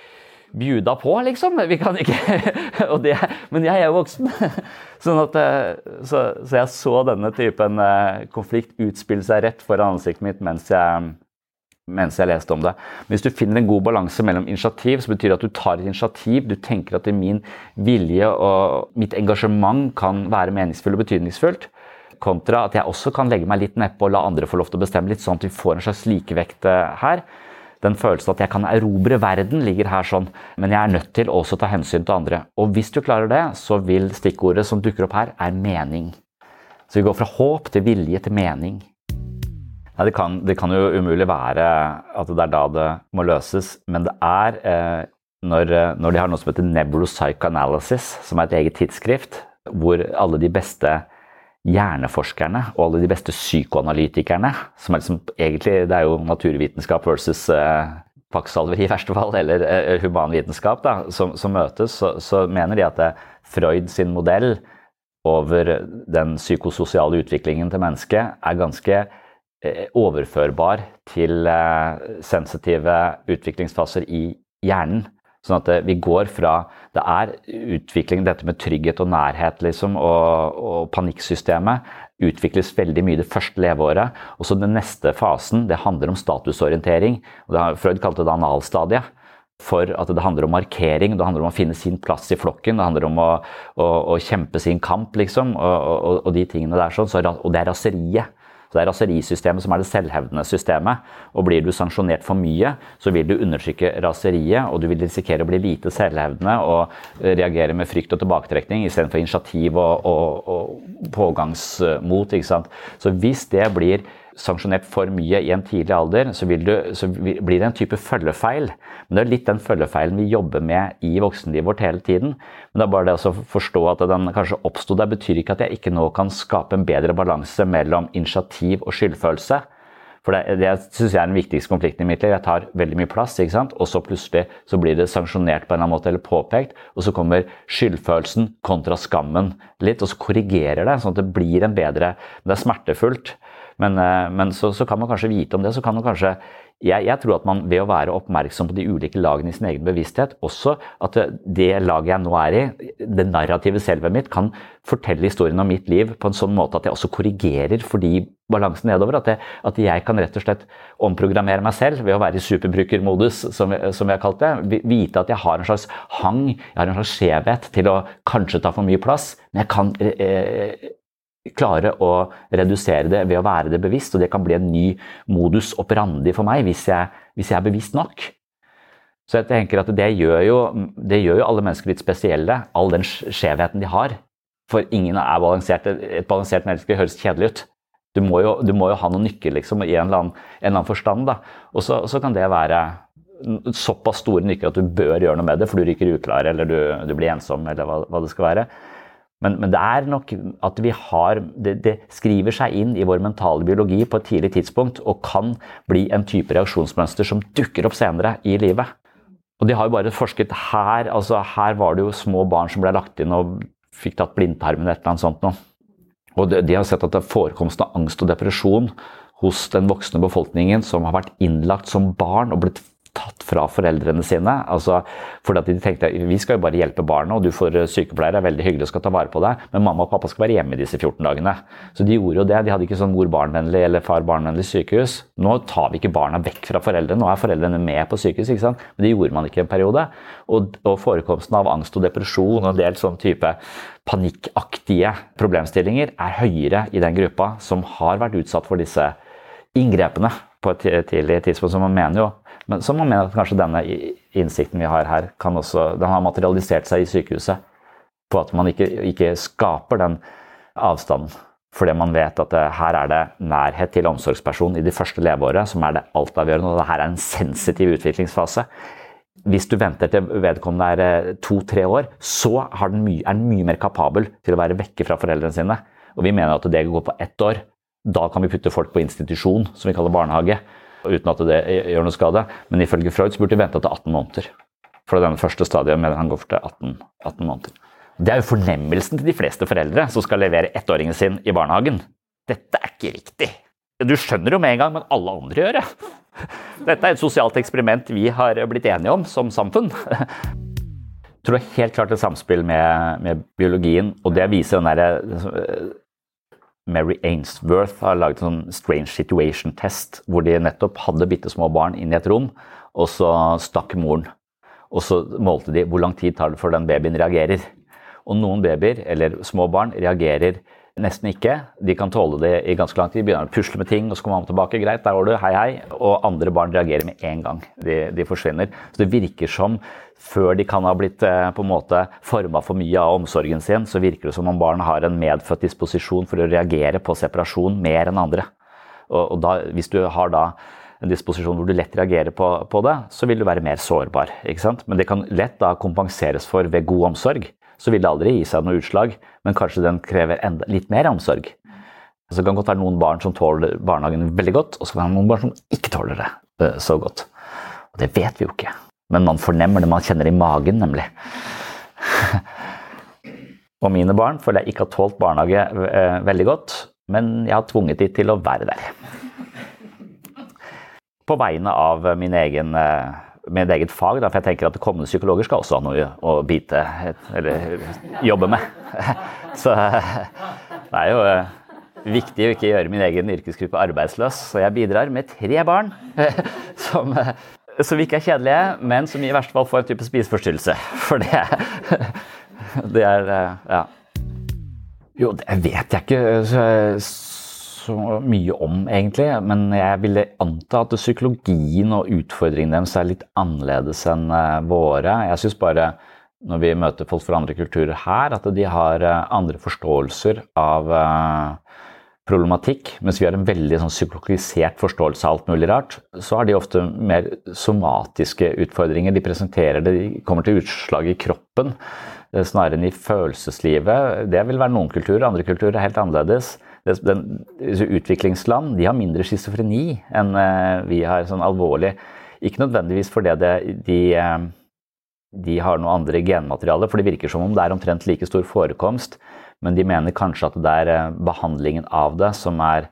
bjuda på, liksom. Vi kan ikke, og det, men jeg er jo voksen. Sånn at, så, så jeg så denne typen konflikt utspille seg rett foran ansiktet mitt mens jeg, mens jeg leste om det. Hvis du finner en god balanse mellom initiativ, så betyr det at du tar et initiativ, du tenker at min vilje og mitt engasjement kan være meningsfull og betydningsfullt, kontra at jeg også kan legge meg litt nedpå og la andre få lov til å bestemme litt, sånn at vi får en slags likevekt her. Den følelsen at jeg kan erobre verden ligger her sånn, men jeg er nødt til også å ta hensyn til andre. Og hvis du klarer det, så vil stikkordet som dukker opp her er mening. Så vi går fra håp til vilje til mening. Nei, det, kan, det kan jo umulig være at det er da det må løses, men det er eh, når, når de har noe som heter Neuropsychoanalysis, som er et eget tidsskrift, hvor alle de beste hjerneforskerne og alle de beste psykoanalytikerne, som er liksom, egentlig det er jo naturvitenskap versus eh, paksalver i verste fall, eller eh, humanvitenskap da, som, som møtes, så, så mener de at det, Freud sin modell over den psykososiale utviklingen til mennesket er ganske eh, overførbar til eh, sensitive utviklingsfaser i hjernen. Sånn at vi går fra, det er utvikling, dette med trygghet og nærhet liksom, og, og panikksystemet utvikles veldig mye det første leveåret, og så den neste fasen, det handler om statusorientering, og det har Freud kalte det analstadiet, for at det handler om markering, det handler om å finne sin plass i flokken, det handler om å, å, å kjempe sin kamp liksom, og, og, og de tingene der sånn, så, og det er raseriet. Så det er raserisystemet som er det selvhevdende systemet, og blir du sanksjonert for mye, så vil du undertrykke raseriet, og du vil risikere å bli lite selvhevdende og reagere med frykt og tilbaketrekning, i stedet for initiativ og, og, og pågangsmot, ikke sant? Så hvis det blir sanksjonert for mye i en tidlig alder, så, vil du, så blir det en type følgefeil. Men det er litt den følgefeilen vi jobber med i voksenlivet vårt hele tiden. Men det er bare det å forstå at den kanskje oppstod der, betyr ikke at jeg ikke nå kan skape en bedre balanse mellom initiativ og skyldfølelse. For det, det synes jeg er den viktigste konflikten i mitt liv. Jeg tar veldig mye plass, ikke sant? Og så plutselig så blir det sanksjonert på en eller annen måte, eller påpekt, og så kommer skyldfølelsen kontra skammen litt, og så korrigerer det, sånn at det blir en bedre, men det er smertefullt. Men, men så, så kan man kanskje vite om det, så kan man kanskje, jeg, jeg tror at man ved å være oppmerksom på de ulike lagene i sin egen bevissthet, også at det, det laget jeg nå er i, det narrative selvet mitt, kan fortelle historien om mitt liv på en sånn måte at jeg også korrigerer fordi balansen nedover, at, det, at jeg kan rett og slett omprogrammere meg selv ved å være i superbrukermodus, som, som jeg har kalt det, vite at jeg har en slags hang, jeg har en slags skjevhet til å kanskje ta for mye plass, men jeg kan eh, klare å redusere det ved å være det bevisst, og det kan bli en ny modus operandi for meg hvis jeg, hvis jeg er bevisst nok. Så jeg tenker at det gjør jo, det gjør jo alle mennesker litt spesielle, all den skjevheten de har. For ingen er balansert, et balansert menneske høres kjedelig ut. Du må jo, du må jo ha noen nykker liksom, i en eller annen, en eller annen forstand. Da. Og så, så kan det være såpass store nykker at du bør gjøre noe med det, for du ryker uklar, eller du, du blir ensom, eller hva, hva det skal være. Men, men det er nok at vi har, det, det skriver seg inn i vår mentale biologi på et tidlig tidspunkt, og kan bli en type reaksjonsmønster som dukker opp senere i livet. Og de har jo bare forsket her, altså her var det jo små barn som ble lagt inn og fikk tatt blindtarmen et eller annet sånt nå. Og de, de har sett at det er forekomsten av angst og depresjon hos den voksne befolkningen som har vært innlagt som barn og blitt tatt fra foreldrene sine, altså fordi at de tenkte, vi skal jo bare hjelpe barna, og du får sykepleiere, er veldig hyggelig og skal ta vare på deg, men mamma og pappa skal være hjemme i disse fjorten dagene. Så de gjorde jo det, de hadde ikke sånn mor-barnvennlig eller far-barnvennlig sykehus. Nå tar vi ikke barna vekk fra foreldrene, nå er foreldrene med på sykehus, ikke sant? Men det gjorde man ikke en periode, og, og forekomsten av angst og depresjon og en del sånn type panikkaktige problemstillinger er høyere i den gruppa som har vært utsatt for disse inngrepene på et tidlig tidspunkt, som man mener jo. Men så man mener at kanskje denne innsikten vi har her, kan også, den har materialisert seg i sykehuset, på at man ikke, ikke skaper den avstanden. Fordi man vet at det, her er det nærhet til omsorgsperson i de første leveåret, som er det altavgjørende, og det her er en sensitiv utviklingsfase. Hvis du venter til vedkommende er to-tre år, så har den mye, er den mye mer kapabel til å være vekke fra foreldrene sine. Og vi mener at det går på ett år. Da kan vi putte folk på institusjon, som vi kaller barnehage, uten at det gjør noe skade. Men ifølge Freud så burde vi vente til atten måneder. For denne første stadiet mener han går for til atten, atten måneder. Det er jo fornemmelsen til de fleste foreldre som skal levere ettåringen sin i barnehagen. Dette er ikke riktig. Du skjønner jo med en gang, men alle andre gjør det. Dette er et sosialt eksperiment vi har blitt enige om som samfunn. Jeg tror det er helt klart et samspill med, med biologien, og det viser den der Mary Ainsworth har laget en sånn strange situation test, hvor de nettopp hadde bittesmå barn inn i et rom, og så stakk moren. Og så målte de hvor lang tid tar det før den babyen reagerer. Og noen babyer, eller små barn, reagerer nesten ikke. De kan tåle det i ganske lang tid, de begynner å pusle med ting, og så kommer man tilbake, greit, der var du, hei hei. Og andre barn reagerer med en gang, de, de forsvinner. Så det virker som, før de kan ha blitt eh, på en måte formet for mye av omsorgen sin, så virker det som om barn har en medfødt disposisjon for å reagere på separasjon mer enn andre. Og, og da, hvis du har da en disposisjon hvor du lett reagerer på, på det, så vil du være mer sårbar, ikke sant? Men det kan lett da kompenseres for ved god omsorg. Så vil det aldri gi seg noe utslag, men kanskje den krever enda, litt mer omsorg. Så det kan godt være noen barn som tåler barnehagen veldig godt, og så kan det være noen barn som ikke tåler det uh, så godt. Og det vet vi jo ikke. Men man fornemmer det, man kjenner det i magen nemlig. Og mine barn føler jeg ikke har tålt barnehage uh, veldig godt, men jeg har tvunget de til å være der. På vegne av min egen... Uh, med et eget fag, da, for jeg tenker at kommende psykologer skal også ha noe å bite, eller jobbe med. Så det er jo viktig å ikke gjøre min egen yrkesgruppe arbeidsløs, så jeg bidrar med tre barn, som, som ikke er kjedelige, men som i verste fall får en type spiseforstyrrelse, for det, det er, ja. Jo, det vet jeg ikke så, så mye om egentlig, men jeg ville anta at psykologien og utfordringene deres er litt annerledes enn våre. Jeg synes bare, når vi møter folk fra andre kulturer her, at de har andre forståelser av problematikk, mens vi har en veldig sånn psykologisert forståelse av alt mulig rart, så har de ofte mer somatiske utfordringer. De presenterer det, de kommer til utslag i kroppen, snarere enn i følelseslivet. Det vil være noen kulturer, andre kulturer er helt annerledes. Den, utviklingsland, de har mindre schizofreni enn vi har sånn alvorlig. Ikke nødvendigvis fordi det, de, de har noe andre genmateriale, for det virker som om det er omtrent like stor forekomst, men de mener kanskje at det er behandlingen av det som er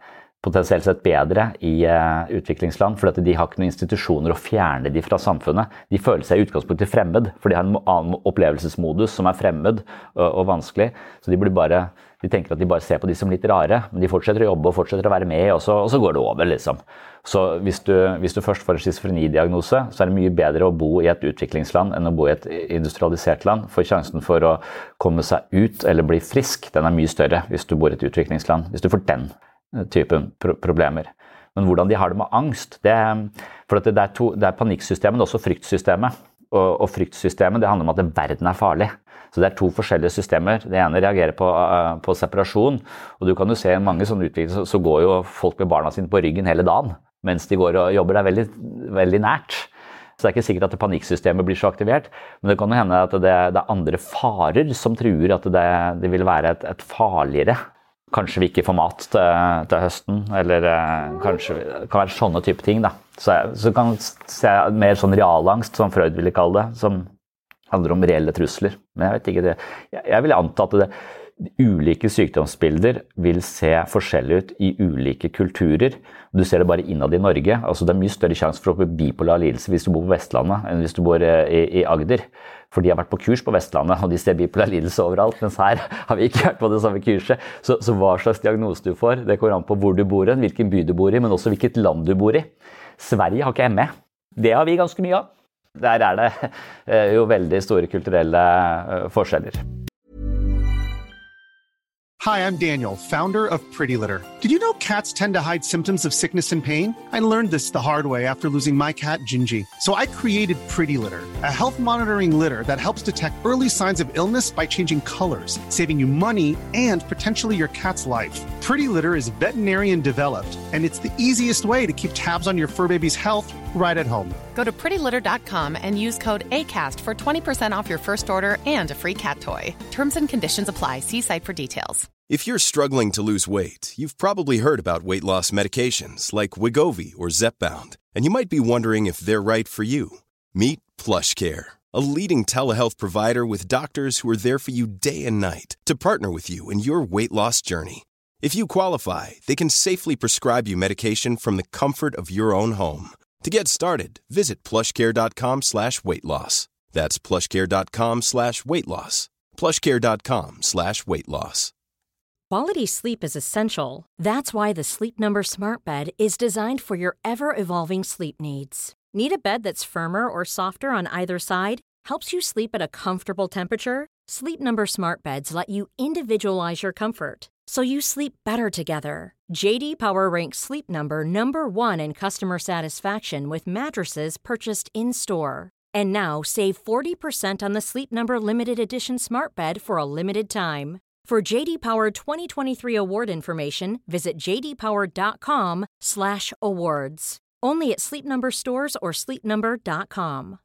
potensielt sett bedre i uh, utviklingsland, fordi at de har ikke noen institusjoner å fjerne de fra samfunnet. De føler seg i utgangspunktet fremmed, for de har en annen opplevelsesmodus som er fremmed og, og vanskelig. Så de, blir bare, de tenker at de bare ser på de som litt rare, men de fortsetter å jobbe og fortsetter å være med, og så, og så går det over, liksom. Så hvis du, hvis du først får en schizofrenidiagnose, så er det mye bedre å bo i et utviklingsland enn å bo i et industrialisert land, for sjansen for å komme seg ut eller bli frisk, den er mye større hvis du bor i et utviklingsland, hvis du får den typen pro- problemer. Men hvordan de har det med angst, det, for det er, to, det er panikksystemet, men også fryktsystemet. Og, og fryktsystemet, det handler om at verden er farlig. Så det er to forskjellige systemer. Det ene reagerer på, uh, på separasjon, og du kan jo se i mange sånne utviklinger, så, så går jo folk med barna sine på ryggen hele dagen, mens de går og jobber der veldig, veldig nært. Så det er ikke sikkert at paniksystemet blir så aktivert, men det kan jo hende at det, det er andre farer som truer at det, det vil være et, et farligere. Kanskje vi ikke får mat til, til høsten, eller eh, kanskje det kan være sånne type ting da. Så, så kan se mer sånn realangst, som Freud ville kalle det, som handler om reelle trusler. Men jeg vet ikke det. Jeg, jeg vil anta at det, ulike sykdomsbilder vil se forskjellig ut i ulike kulturer. Du ser det bare innad i Norge. Altså det er mye større sjanse for å få bipolar lidelse hvis du bor på Vestlandet enn hvis du bor i, i Agder. For de har vært på kurs på Vestlandet, og de ser bipolar lidelse overalt, mens her har vi ikke vært på det samme kurset. Så, så hva slags diagnose du får, det kommer an på hvor du bor, hvilken by du bor i, men også hvilket land du bor i. Sverige har ikke M E. Det har vi ganske mye av. Der er det jo veldig store kulturelle forskjeller. Hi, I'm Daniel, founder of Pretty Litter. Did you know cats tend to hide symptoms of sickness and pain? I learned this the hard way after losing my cat, Gingy. So I created Pretty Litter, a health monitoring litter that helps detect early signs of illness by changing colors, saving you money and potentially your cat's life. Pretty Litter is veterinarian developed, and it's the easiest way to keep tabs on your fur baby's health right at home. Go to pretty litter dot com and use code ACAST for twenty percent off your first order and a free cat toy. Terms and conditions apply. See site for details. If you're struggling to lose weight, you've probably heard about weight loss medications like Wegovy or Zepbound, and you might be wondering if they're right for you. Meet PlushCare, a leading telehealth provider with doctors who are there for you day and night to partner with you in your weight loss journey. If you qualify, they can safely prescribe you medication from the comfort of your own home. To get started, visit plushcare.com slash weight loss. That's plushcare.com slash weight loss. plushcare.com slash weight loss. Quality sleep is essential. That's why the Sleep Number Smart Bed is designed for your ever-evolving sleep needs. Need a bed that's firmer or softer on either side? Helps you sleep at a comfortable temperature? Sleep Number Smart Beds let you individualize your comfort, so you sleep better together. J D Power ranks Sleep Number number one in customer satisfaction with mattresses purchased in-store. And now save forty percent on the Sleep Number Limited Edition Smart Bed for a limited time. For J D Power twenty twenty-three award information, visit j d power dot com slash awards. Only at Sleep Number stores or sleep number dot com.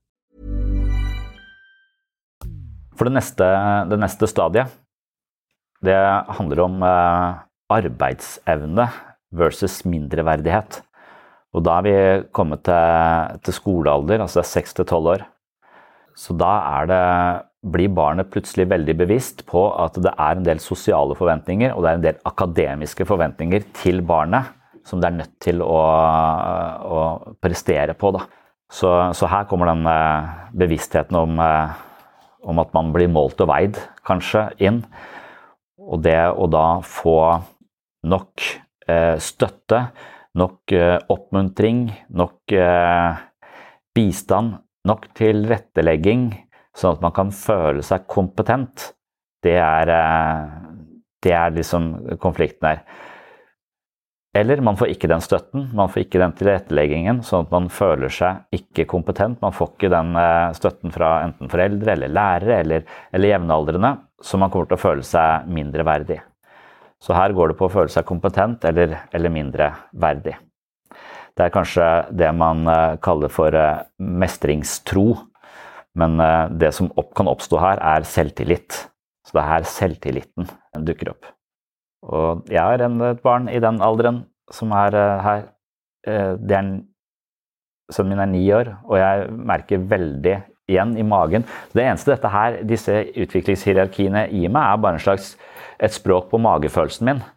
For det neste, det neste stadiet, det handler om eh, arbeidsevne versus mindreverdighet. Og da er vi kommet til, til skolealder, altså seks til tolv år. Så da er det, blir barnet plutselig veldig bevisst på at det er en del sosiale forventninger, og det er en del akademiske forventninger til barnet, som det er nødt til å, å prestere på. Da. Så, så her kommer den eh, bevisstheten om, eh, om at man blir målt og veid, kanskje, inn. Og det å da få nok eh, støtte, nok eh, oppmuntring, nok eh, bistand, nok tilrettelegging, sånn at man kan føle seg kompetent. Det er, eh, det er liksom konflikten her. Eller man får ikke den støtten, man får ikke den tilretteleggingen, sånn at man føler seg ikke kompetent. Man får ikke den eh, støtten fra enten foreldre eller lærere eller, eller jevnaldrende, så man kommer til å føle seg mindre verdig. Så her går det på å føle seg kompetent eller, eller mindre verdig. Det er kanskje det man eh, kaller for eh, mestringstro, men eh, det som opp, kan oppstå her er selvtillit. Så det er her selvtilliten dukker opp. Og jeg har en, et barn i den alderen som er uh, her. Uh, det er en, sønnen min er ni år, og jeg merker veldig igjen i magen. Det eneste dette her, disse utviklingshierarkiene gir meg, er bare en slags et språk på magefølelsen min.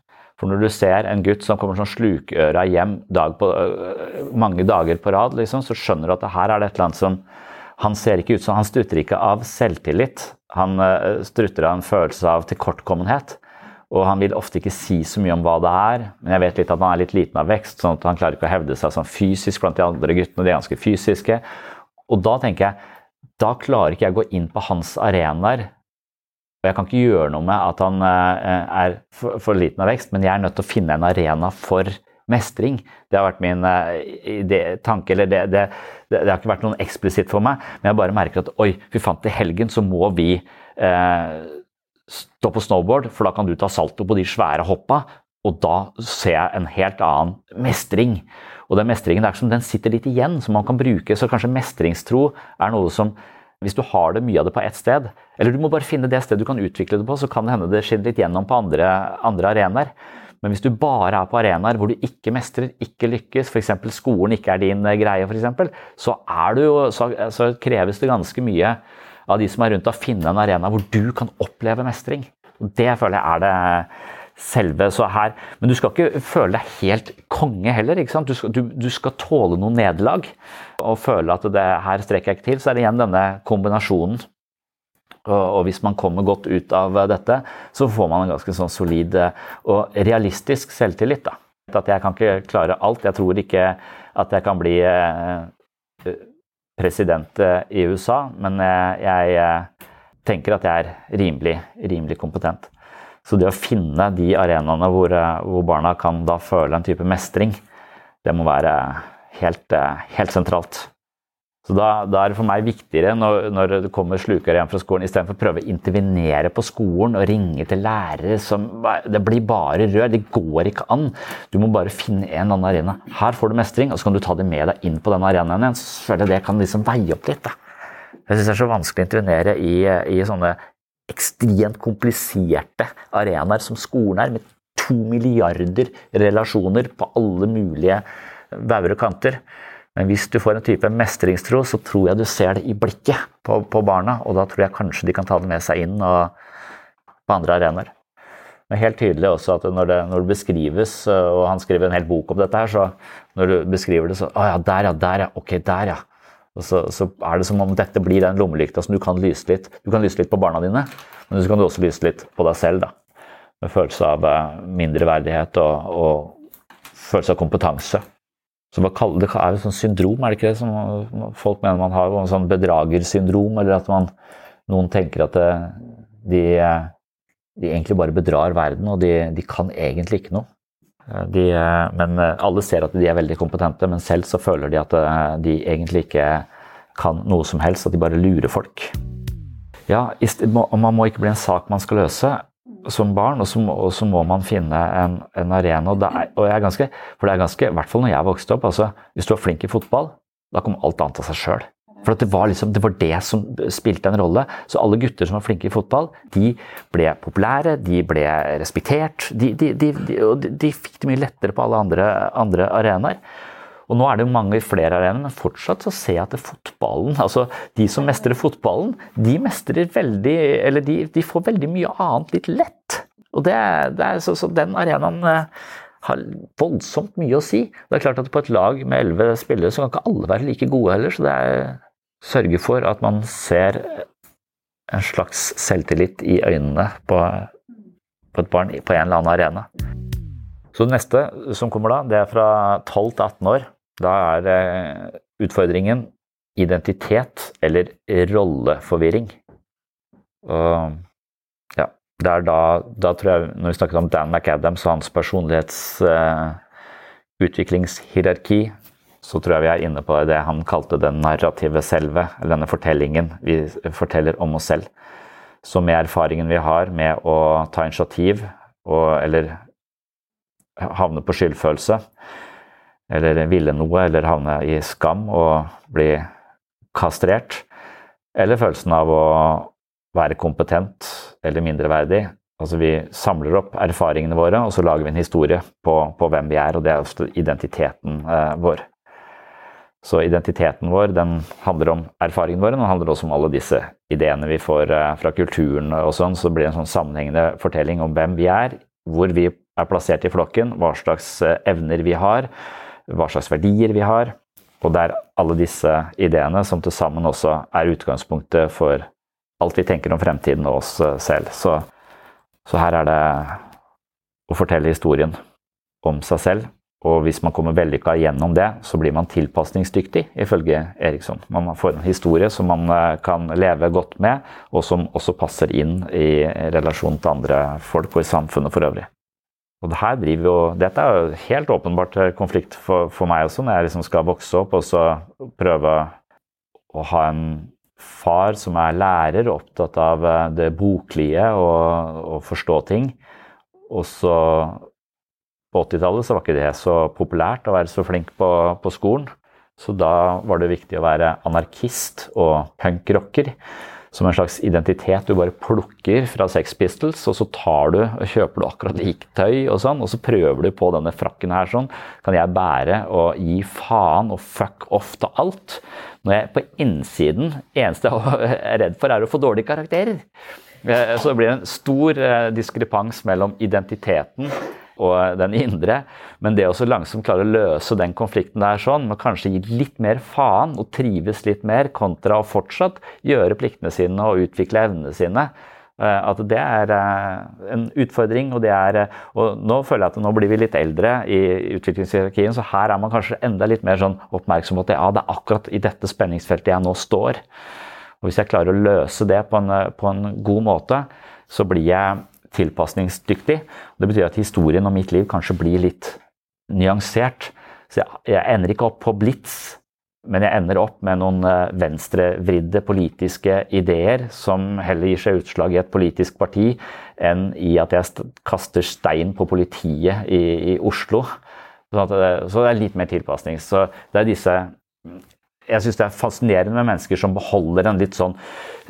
For når du ser en gutt som kommer sånn slukøra hjem dag på, mange dager på rad, liksom, så skjønner du at det her er det et eller annet som, han ser ikke ut som, han strutter ikke av selvtillit, han strutter av en følelse av tilkortkommenhet, og han vil ofte ikke si så mye om hva det er, men jeg vet litt at han er litt liten av vekst, sånn at han klarer ikke å hevde seg sånn fysisk blant de andre guttene, de er ganske fysiske, og da tenker jeg, da klarer ikke jeg å gå inn på hans arenaer, og jeg kan ikke gjøre noe med at han er for, for liten av vekst, men jeg er nødt til å finne en arena for mestring. Det har vært min idé, tanke, eller det, det, det, det har ikke vært noen eksplisitt for meg, men jeg bare merker at, oi, vi fant til helgen, så må vi eh, stå på snowboard, for da kan du ta salto på de svære hoppa, og da ser jeg en helt annen mestring. Og den mestringen er som den sitter litt igjen, som man kan bruke, så kanskje mestringstro er noe som, hvis du har det mye av det på ett sted, eller du må bare finne det sted du kan utvikle det på, så kan det hende det skinner litt gjennom på andre, andre arenaer. Men hvis du bare er på arenaer hvor du ikke mestrer, ikke lykkes, for eksempel skolen ikke er din greie for eksempel, så, er du jo, så, så kreves det ganske mye av de som er rundt å finne en arena hvor du kan oppleve mestring. Og det føler jeg er det selve så her. Men du skal ikke føle deg helt konge heller, ikke sant? Du skal, du, du skal tåle noen nederlag og føle at det her strekker jeg ikke til, så er det igjen denne kombinasjonen. Og, og hvis man kommer godt ut av dette, så får man en ganske sånn solid og realistisk selvtillit da. At jeg kan ikke klare alt. Jeg tror ikke at jeg kan bli eh, president i U S A, men jeg, jeg tenker at jeg er rimelig, rimelig kompetent. Så det å finne de arenaene hvor, hvor barna kan da føle en type mestring, det må være helt, helt sentralt. Så da, da er det for meg viktigere når, når det kommer slukere hjem fra skolen, i stedet for å prøve å intervenere på skolen og ringe til lærere som, det blir bare rør, det går ikke an. Du må bare finne en eller annen arena. Her får du mestring, og så kan du ta det med deg inn på den arenaen igjen, så føler jeg det kan liksom veie opp litt da. Jeg synes det er så vanskelig å intervenere i, i sånne ekstremt kompliserte arenaer som skolen er, med to milliarder relasjoner på alle mulige bauger og kanter. Men hvis du får en type mestringstro, så tror jeg du ser det i blikket på, på barna, og da tror jeg kanskje de kan ta det med seg inn og, på andre arenaer. Men helt tydelig også at når det, når det beskrives, og han skriver en hel bok om dette her, så når du beskriver det så, å ja, der ja, der ja, ok, der ja. Og så, så er det som om dette blir den lommelykta som du kan lyse litt. Du kan lyse litt på barna dine, men så kan du også lyse litt på deg selv da. Med følelse av mindreverdighet og, og følelse av kompetanse. Så hva kaller det, er det sånn syndrom, er det ikke det? Som folk mener man har, en sånn bedragersyndrom, eller at man, noen tenker at det, de, de egentlig bare bedrar verden, og de, de kan egentlig ikke noe. De, men alle ser at de er veldig kompetente, men selv så føler de at de egentlig ikke kan noe som helst, at de bare lurer folk. Ja, man må ikke bli en sak man skal løse som barn, og så, og så må man finne en, en arena, og, det er, og jeg er ganske, for det er ganske, i hvert fall når jeg vokste opp, altså, hvis du var flink i fotball, da kom alt annet av seg selv. For det var, liksom, det var det som spilte en rolle. Så alle gutter som var flinke i fotball, de ble populære, de ble respektert, de, de, de, de, og de fikk det mye lettere på alle andre, andre arenaer. Og nå er det jo mange flere arenaer, men fortsatt så ser jeg at det fotballen, altså de som mestrer fotballen, de mestrer veldig, eller de, de får veldig mye annet litt lett. Og det, det er så, så den arenaen har voldsomt mye å si. Det er klart at på et lag med elleve spillere så kan ikke alle være like gode heller, så det er sørge for at man ser en slags selvtillit i øynene på, på et barn på en eller annen arena. Så det neste som kommer da, det er fra tolv til atten år. Da er utfordringen identitet eller rolleforvirring. Og ja, det er da, da tror jeg, når vi snakket om Dan McAdams og hans personlighetsutviklingshierarki, uh, så tror jeg vi er inne på det han kalte det narrative selve, eller denne fortellingen vi forteller om oss selv. Så med erfaringen vi har med å ta initiativ, og, eller havne på skyldfølelse, eller ville noe, eller havne i skam og bli kastrert, eller følelsen av å være kompetent eller mindreverdig. Altså vi samler opp erfaringene våre, og så lager vi en historie på, på hvem vi er, og det er ofte identiteten eh, vår. Så identiteten vår, den handler om erfaringen vår, og den handler også om alle disse ideene vi får eh, fra kulturen og sånn, så blir det en sånn sammenhengende fortelling om hvem vi er, hvor vi er plassert i flokken, hva slags evner vi har, hva slags verdier vi har, og det er alle disse ideene som til sammen også er utgangspunktet for alt vi tenker om fremtiden og oss selv. Så, så her er det å fortelle historien om seg selv, og hvis man kommer vellykket gjennom det, så blir man tilpasningsdyktig, ifølge Eriksson. Man får en historie som man kan leve godt med, og som også passer inn i relasjon til andre folk og i samfunnet for øvrig. Og det her driver jo, dette er jo helt åpenbart konflikt for, for meg også, når jeg liksom skal vokse opp og så prøve å ha en far som er lærer, opptatt av det boklige og, og forstå ting. Og så på åttitallet så var ikke det så populært å være så flink på, på skolen. Så da var det viktig å være anarkist og punkrocker, som en slags identitet du bare plukker fra Sex Pistols, og så tar du og kjøper du akkurat lik tøy og sånn, og så prøver du på denne frakken her sånn, kan jeg bære og gi faen og fuck off til alt, når jeg på innsiden, eneste jeg er redd for er å få dårlige karakterer. Så det blir en stor diskrepans mellom identiteten og den indre, men det å så langsomt klare å løse den konflikten der sånn, må kanskje gi litt mer faen og trives litt mer, kontra å fortsatt gjøre pliktene sine og utvikle evnene sine. At det er en utfordring, og det er, og nå føler jeg at nå blir vi litt eldre i utviklingshierarkien, så her er man kanskje enda litt mer sånn oppmerksom på at ja, det er akkurat i dette spenningsfeltet jeg nå står. Og hvis jeg klarer å løse det på en, på en god måte, så blir jeg tilpasningsdyktig. Det betyr at historien om mitt liv kanskje blir litt nyansert. Så jeg, jeg ender ikke opp på blitz, men jeg ender opp med noen venstrevridde politiske ideer som heller gir seg utslag i et politisk parti enn i at jeg kaster stein på politiet i, i Oslo. Så det, så det er litt mer tilpasning. Så det er disse... Jeg synes det er fascinerende med mennesker som beholder en litt sånn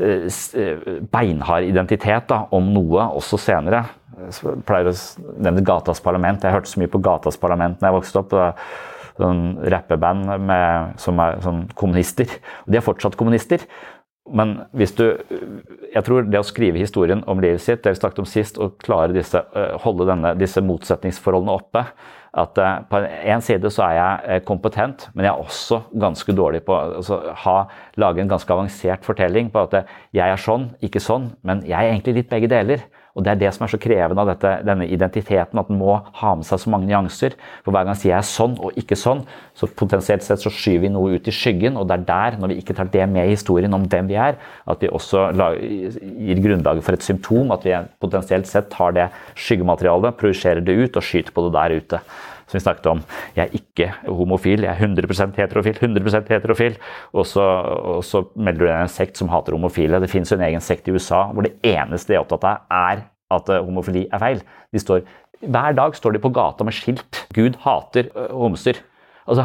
beinhard identitet da, om noe også senere. Jeg pleier å nevne Gatas Parlament. Jeg hørte så mye på Gatas Parlament når jeg vokste opp. Sånn rappeband med, som er sånn kommunister. De er fortsatt kommunister. Men hvis du, jeg tror det å skrive historien om livet sitt, det vi snakket om sist, og klare disse, holde denne, disse motsetningsforholdene oppe, at på en side så er jeg kompetent, men jeg er også ganske dårlig på å ha, lage en ganske avansert fortelling på at jeg er sånn, ikke sånn, men jeg er egentlig litt begge deler. Og det er det som er så krevende av dette, denne identiteten, at den må ha med seg så mange nyanser. For hver gang sier jeg sånn og ikke sånn, så potensielt sett så skyver vi noe ut i skyggen, og det er der, når vi ikke tar det med i historien om hvem vi er, at vi også gir grunnlaget for et symptom, at vi potensielt sett tar det skyggematerialet, projiserer det ut og skyter på det der ute. Som vi snakket om, jeg er ikke homofil, jeg er hundre prosent heterofil, hundre prosent heterofil, og så, og så melder du deg en sekt som hater homofile. Det finnes jo en egen sekt i U S A, hvor det eneste de er opptatt av er at homofili er feil. De står, hver dag står de på gata med skilt, Gud hater homser. Altså,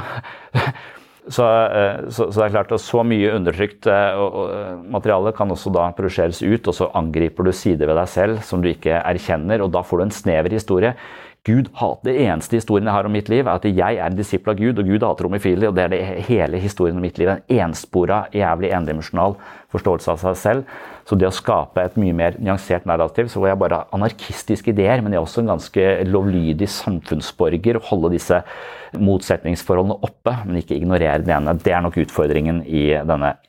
så, så, så det er klart at så mye undertrykt og, og, materiale kan også da projiseres ut, og så angriper du sider ved deg selv som du ikke erkjenner, og da får du en snever historie. Gud hater, det eneste historien jeg har om mitt liv er at jeg er en disippel av Gud, og Gud hater homofile, og det er det hele historien om mitt liv. En ensporet, jævlig endimensjonal forståelse av seg selv. Så det å skape et mye mer nyansert narrativ, så var jeg bare anarkistiske ideer, men jeg er også en ganske lovlydig samfunnsborger, og holde disse motsetningsforholdene oppe, men ikke ignorere den ene. Det er nok utfordringen i denne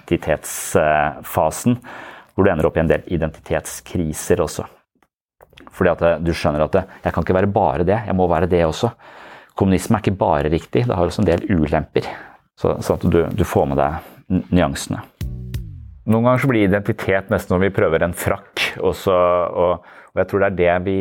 identitetsfasen, hvor du ender opp i en del identitetskriser også. Fordi at du skjønner at jeg kan ikke være bare det, jeg må være det også. Kommunisme er ikke bare riktig, det har også en del ulemper. Så, så at du, du får med deg nyansene. Noen ganger så blir identitet nesten når vi prøver en frakk, og, så, og, og jeg tror det er det vi,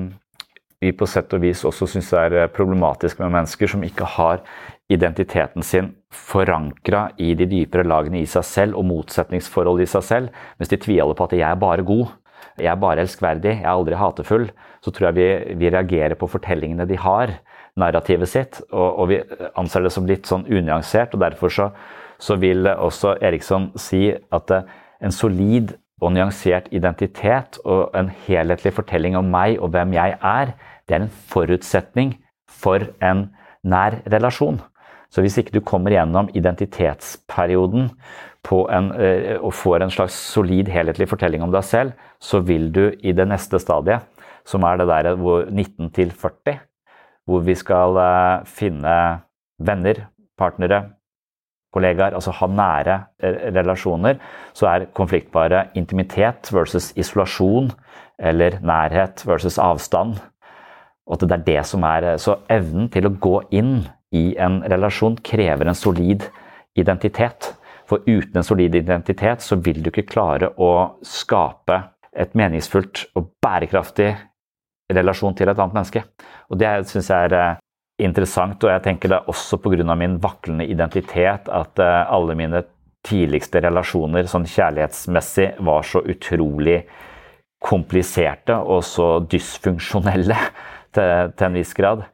vi på sett og vis også synes er problematisk med mennesker som ikke har identiteten sin forankret i de dypere lagene i seg selv og motsetningsforhold i seg selv, mens de tviler på at jeg er bare god. Jeg er bare elskverdig, jeg er aldri hatefull, så tror jeg vi, vi reagerer på fortellingene de har, narrativet sitt, og, og vi anser det som litt sånn unyansert, og derfor så, så vil også Eriksson si at en solid og nyansert identitet og en helhetlig fortelling om meg og hvem jeg er, det er en forutsetning for en nær relasjon. Så hvis ikke du kommer gjennom identitetsperioden på en, og får en slags solid, helhetlig fortelling om deg selv, så vil du i det neste stadiet, som er det der hvor nitten til førti, hvor vi skal finne venner, partnere, kollegaer, altså ha nære relasjoner, så er konfliktbare intimitet versus isolasjon, eller nærhet versus avstand. Og at det er det som er, så evnen til å gå inn i en relasjon krever en solid identitet. For uten en solid identitet så vil du ikke klare å skape et meningsfullt og bærekraftig relasjon til et annet menneske. Og det synes jeg er interessant, og jeg tenker det også på grunn av min vaklende identitet at alle mine tidligste relasjoner, sånn kjærlighetsmessig, var så utrolig kompliserte og så dysfunksjonelle til, til en viss grad.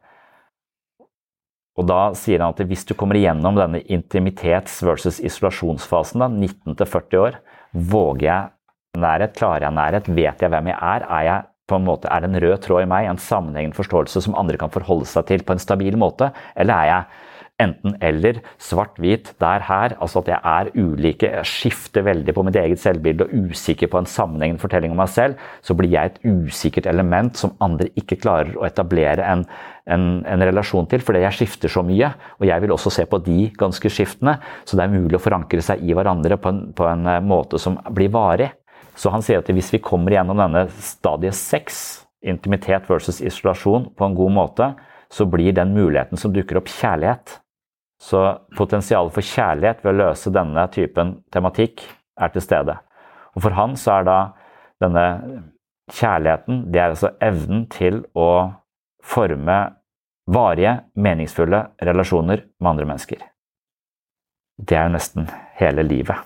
Og da sier han at hvis du kommer igjennom denne intimitets versus isolasjonsfasen, da, nitten til førti år, våger jeg nærhet, klarer jeg nærhet, vet jeg hvem jeg er, er jeg på en måte, er det en rød tråd i meg, en sammenhengende forståelse som andre kan forholde seg til på en stabil måte, eller er jeg enten eller, svart-hvit, der her, altså at jeg er ulike, jeg skifter veldig på mitt eget selvbilde og usikker på en sammenhengende fortelling om meg selv, så blir jeg et usikkert element som andre ikke klarer å etablere en, en, en relasjon til, fordi jeg skifter så mye, og jeg vil også se på de ganske skiftende, så det er mulig å forankre seg i hverandre på en, på en måte som blir varig. Så han sier at hvis vi kommer gjennom denne stadie seks, intimitet versus isolasjon, på en god måte, så blir den muligheten som dukker opp kjærlighet. Så potensialet for kjærlighet ved å løse denne typen tematikk er til stede. Og for han så er da denne kjærligheten, det er altså evnen til å forme varige, meningsfulle relasjoner med andre mennesker. Det er nesten hele livet.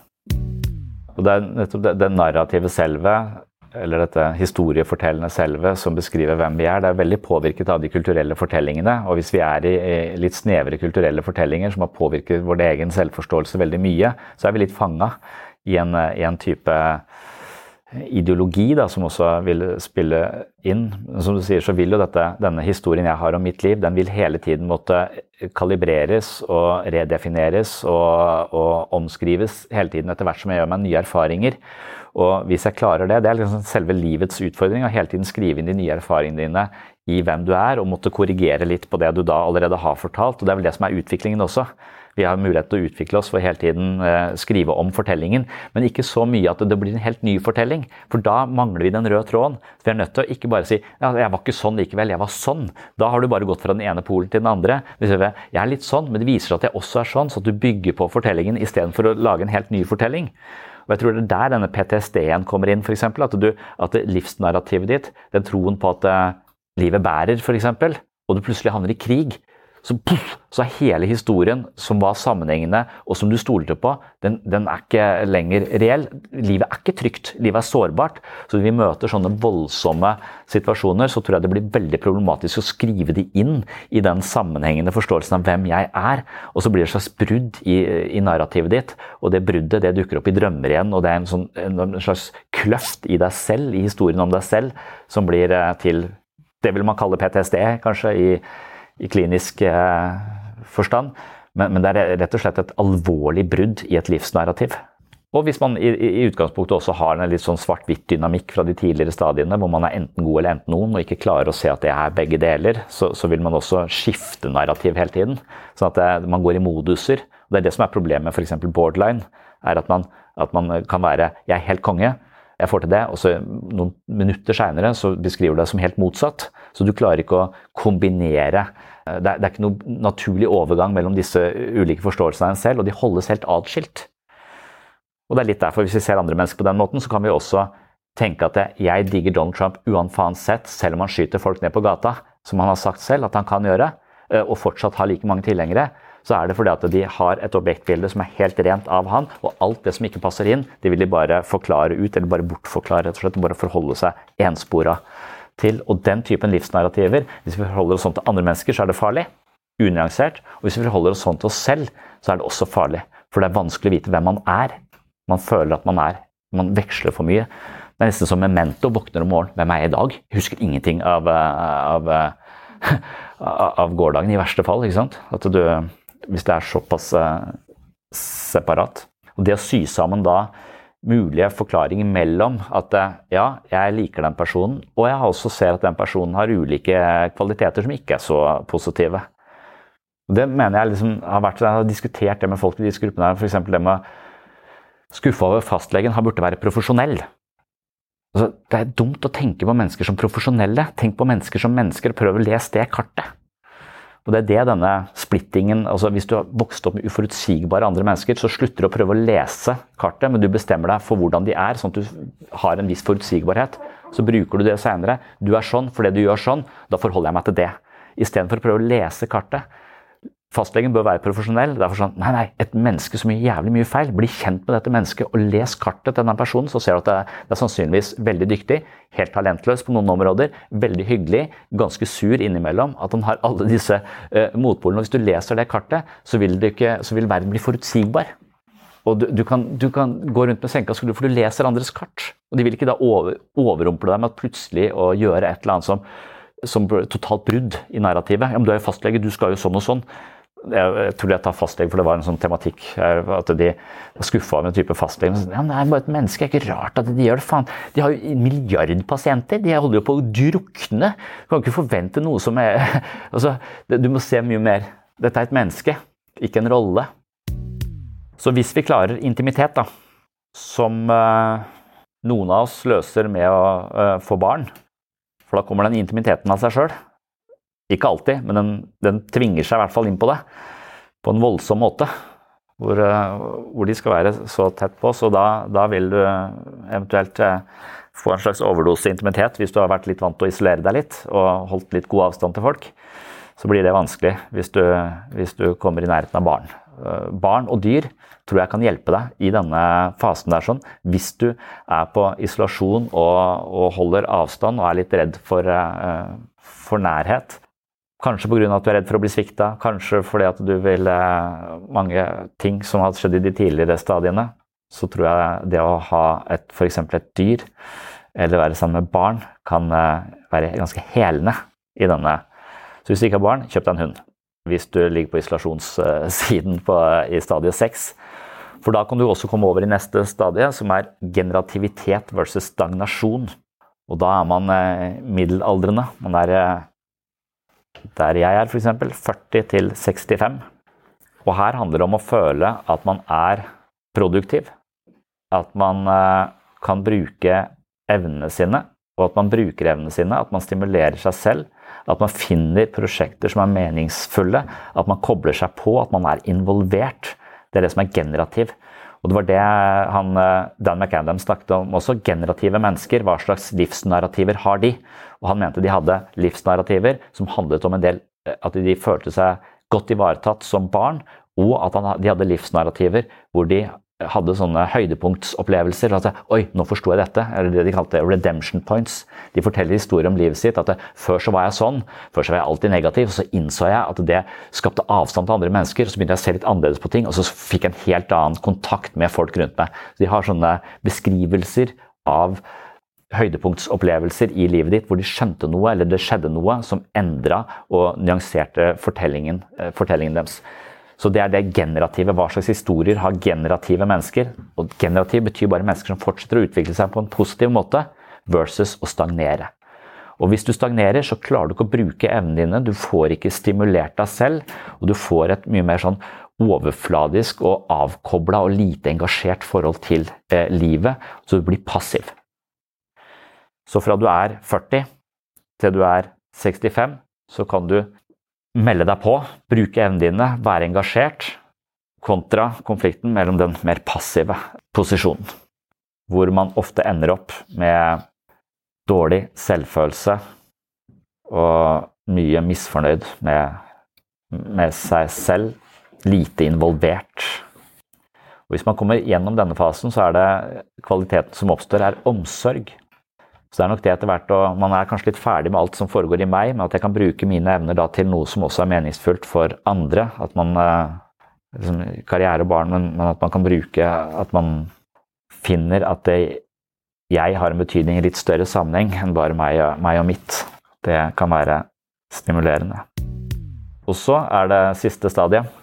Og det er nettopp det, det narrative selve, eller dette historiefortellende selve som beskriver hvem vi er, det er veldig påvirket av de kulturelle fortellingene, og hvis vi er i litt snevre kulturelle fortellinger som har påvirket vår egen selvforståelse veldig mye, så er vi litt fanget i en, i en type ideologi da, som også vil spille inn. Som du sier, så vil jo dette, denne historien jeg har om mitt liv, den vil hele tiden måtte kalibreres og redefineres og, og omskrives hele tiden etter hvert som jeg gjør meg nye erfaringer. Og hvis jeg klarer det, det er liksom selve livets utfordring, å hele tiden skrive inn de nye erfaringene dine i hvem du er, og måtte korrigere litt på det du da allerede har fortalt, og det er vel det som er utviklingen også. Vi har mulighet til å utvikle oss for hele tiden eh, skrive om fortellingen, men ikke så mye at det blir en helt ny fortelling, for da mangler vi den røde tråden. Så vi er nødt til å ikke bare si, ja, jeg var ikke sånn likevel, jeg var sånn. Da har du bare gått fra den ene polen til den andre. Vi sier, jeg er litt sånn, men det viser seg at jeg også er sånn, så at du bygger på fortellingen i stedet for å lage en helt ny fortelling. Og jeg tror det er der denne P T S D-en kommer inn, for eksempel, at, du, at livsnarrativet ditt, den troen på at uh, livet bærer, for eksempel, og du plutselig havner i krig, så, puff, så er hele historien som var sammenhengende, og som du stolte på, den, den er ikke lenger reell. Livet er ikke trygt, livet er sårbart, så når vi møter sånne voldsomme situasjoner, så tror jeg det blir veldig problematisk å skrive de inn i den sammenhengende forståelsen av hvem jeg er, og så blir det et slags brudd i, i narrativet ditt, og det bruddet det dukker opp i drømmer igjen, og det er en, sånn, en slags kløft i deg selv, i historien om deg selv, som blir til, det vil man kalle P T S D kanskje, i i klinisk eh, forstand, men, men det er rett og slett et alvorlig brudd i et livsnarrativ. Og hvis man i, i utgangspunktet også har en litt sånn svart-hvitt dynamikk fra de tidligere stadiene, hvor man er enten god eller enten noen, og ikke klarer å se at det er begge deler, så, så vil man også skifte narrativ hele tiden, sånn at det, man går i moduser. Og det er det som er problemet med for eksempel borderline, er at man, at man kan være, jeg er helt konge, jeg får til det, og så noen minutter senere så beskriver du det som helt motsatt. Så du klarer ikke å kombinere. Det er, det er ikke noen naturlig overgang mellom disse ulike forståelsene av en selv, og de holdes helt atskilt. Og det er litt derfor, hvis vi ser andre mennesker på den måten, så kan vi også tenke at jeg digger Donald Trump uansett, selv om han skyter folk ned på gata, som han har sagt selv at han kan gjøre, og fortsatt har like mange tilhengere, så er det fordi at de har et objektbilde som er helt rent av han, og alt det som ikke passer inn, det vil de bare forklare ut, eller bare bortforklare, rett og slett, og bare forholde seg ensporet til. Og den typen livsnarrativer, hvis vi forholder oss sånn til andre mennesker, så er det farlig, unyansert, og hvis vi forholder oss sånn til oss selv, så er det også farlig, for det er vanskelig å vite hvem man er. Man føler at man er, man veksler for mye. Det er nesten som memento, våkner om morgenen, hvem er jeg i dag? Jeg husker ingenting av, av, av, av gårdagen i verste fall, ikke sant? At du... hvis det er såpass uh, separat. Og det å sy sammen da mulige forklaringer mellom at ja, jeg liker den personen, og jeg også ser at den personen har ulike kvaliteter som ikke er så positive. Det mener jeg liksom har vært, jeg har diskutert det med folk i disse gruppene, for eksempel det med skuffe over fastlegen, han burde være profesjonell. Altså, det er dumt å tenke på mennesker som profesjonelle. Tenk på mennesker som mennesker, prøv å lese det kartet. Og det er det denne splittingen, altså hvis du har vokst opp med uforutsigbare andre mennesker, så slutter du å prøve å lese kartet, men du bestemmer deg for hvordan de er, sånn at du har en viss forutsigbarhet. Så bruker du det senere. Du er sånn, fordi du gjør sånn, da forholder jeg meg til det. I stedet for å prøve å lese kartet. Fastlegen bør være profesjonell, derfor sånn, nei, nei, et menneske som gjør jævlig mye feil, bli kjent med dette mennesket og les kartet til denne personen, så ser du at det er, det er sannsynligvis veldig dyktig, helt talentløs på noen områder, veldig hyggelig, ganske sur innimellom, at han har alle disse uh, motpolene. Og hvis du leser det kartet, så vil, det ikke, så vil verden bli forutsigbar. Og du, du, kan, du kan gå rundt med senka skulder, for du leser andres kart, og de vil ikke da over, overrumple deg med at plutselig å gjøre et eller annet som, som totalt brudd i narrativet. Ja, men du er jo fastlege, du skal jo sånn og sånn. Jeg tror jeg tar fastlege, for det var en sånn tematikk at de var skuffet av en type fastlege. Ja, det er bare et menneske, det er ikke rart at de gjør det, faen. De har jo en milliard pasienter, de holder jo på å drukne. Du kan ikke forvente noe som er, altså, du må se mye mer. Dette er et menneske, ikke en rolle. Så hvis vi klarer intimitet da, som uh, noen av oss løser med å uh, få barn, for da kommer den intimiteten av seg selv. Ikke alltid, men den, den tvinger seg i hvert fall inn på det, på en voldsom måte, hvor, hvor de skal være så tett på, så da, da vil du eventuelt få en slags overdose intimitet, hvis du har vært litt vant til å isolere deg litt, og holdt litt god avstand til folk, så blir det vanskelig hvis du, hvis du kommer i nærheten av barn. Barn og dyr tror jeg kan hjelpe deg i denne fasen der sånn, hvis du er på isolasjon og, og holder avstand og er litt redd for, for nærhet. Kanskje på grunn av at du er redd for å bli sviktet, kanskje fordi at du vil mange ting som har skjedd i de tidligere stadiene, så tror jeg det å ha et, for eksempel et dyr, eller være sammen med barn, kan være ganske helende i denne. Så hvis du ikke har barn, kjøp deg en hund. Hvis du ligger på isolasjonssiden på, i stadie seks. For da kan du også komme over i neste stadie, som er generativitet versus stagnasjon. Og da er man middelaldrende. Man er der jeg er for eksempel, førti til sekstifem. Og her handler det om å føle at man er produktiv. At man kan bruke evnene sine, og at man bruker evnene sine, at man stimulerer seg selv, at man finner prosjekter som er meningsfulle, at man kobler seg på, at man er involvert. Det er det som er generativ. Og det var det han, Dan McAdam snakket om også, generative mennesker, hva slags livsnarrativer har de? Og han mente de hadde livsnarrativer som handlet om en del, at de følte seg godt ivaretatt som barn, og at han, de hadde livsnarrativer hvor de hadde sånne høydepunktsopplevelser, at oi, nå forstår jeg dette, eller det de kalte redemption points. De forteller historier om livet sitt, at før så var jeg sånn, før så var jeg alltid negativ, og så innså jeg at det skapte avstand til andre mennesker, og så begynte jeg å se litt annerledes på ting, og så fikk jeg en helt annen kontakt med folk rundt meg. Så de har sånne beskrivelser av høydepunktsopplevelser i livet ditt, hvor de skjønte noe, eller det skjedde noe som endret og nyanserte fortellingen, fortellingen deres. Så det er det generative, hva slags historier har generative mennesker, og generativ betyr bare mennesker som fortsetter å utvikle seg på en positiv måte, versus å stagnere. Og hvis du stagnerer, så klarer du ikke å bruke evnene dine, du får ikke stimulert deg selv, og du får et mye mer sånn overfladisk og avkoblet og lite engasjert forhold til eh, livet, så du blir passiv. Så fra du er førti til du er sekstifem, så kan du melde deg på, bruke evnene dine, være engasjert, kontra konflikten mellom den mer passive posisjonen, hvor man ofte ender opp med dårlig selvfølelse og mye misfornøyd med, med seg selv, lite involvert. Og hvis man kommer gjennom denne fasen, så er det kvaliteten som oppstår er omsorg. Så det er nok det etter hvert, og man er kanskje litt ferdig med alt som foregår i meg, men at jeg kan bruke mine evner da til noe som også er meningsfullt for andre, at man, liksom, karriere og barn, men, men at man kan bruke, at man finner at det, jeg har en betydning i litt større sammenheng enn bare meg, meg og mitt. Det kan være stimulerende. Og så er det siste stadiet,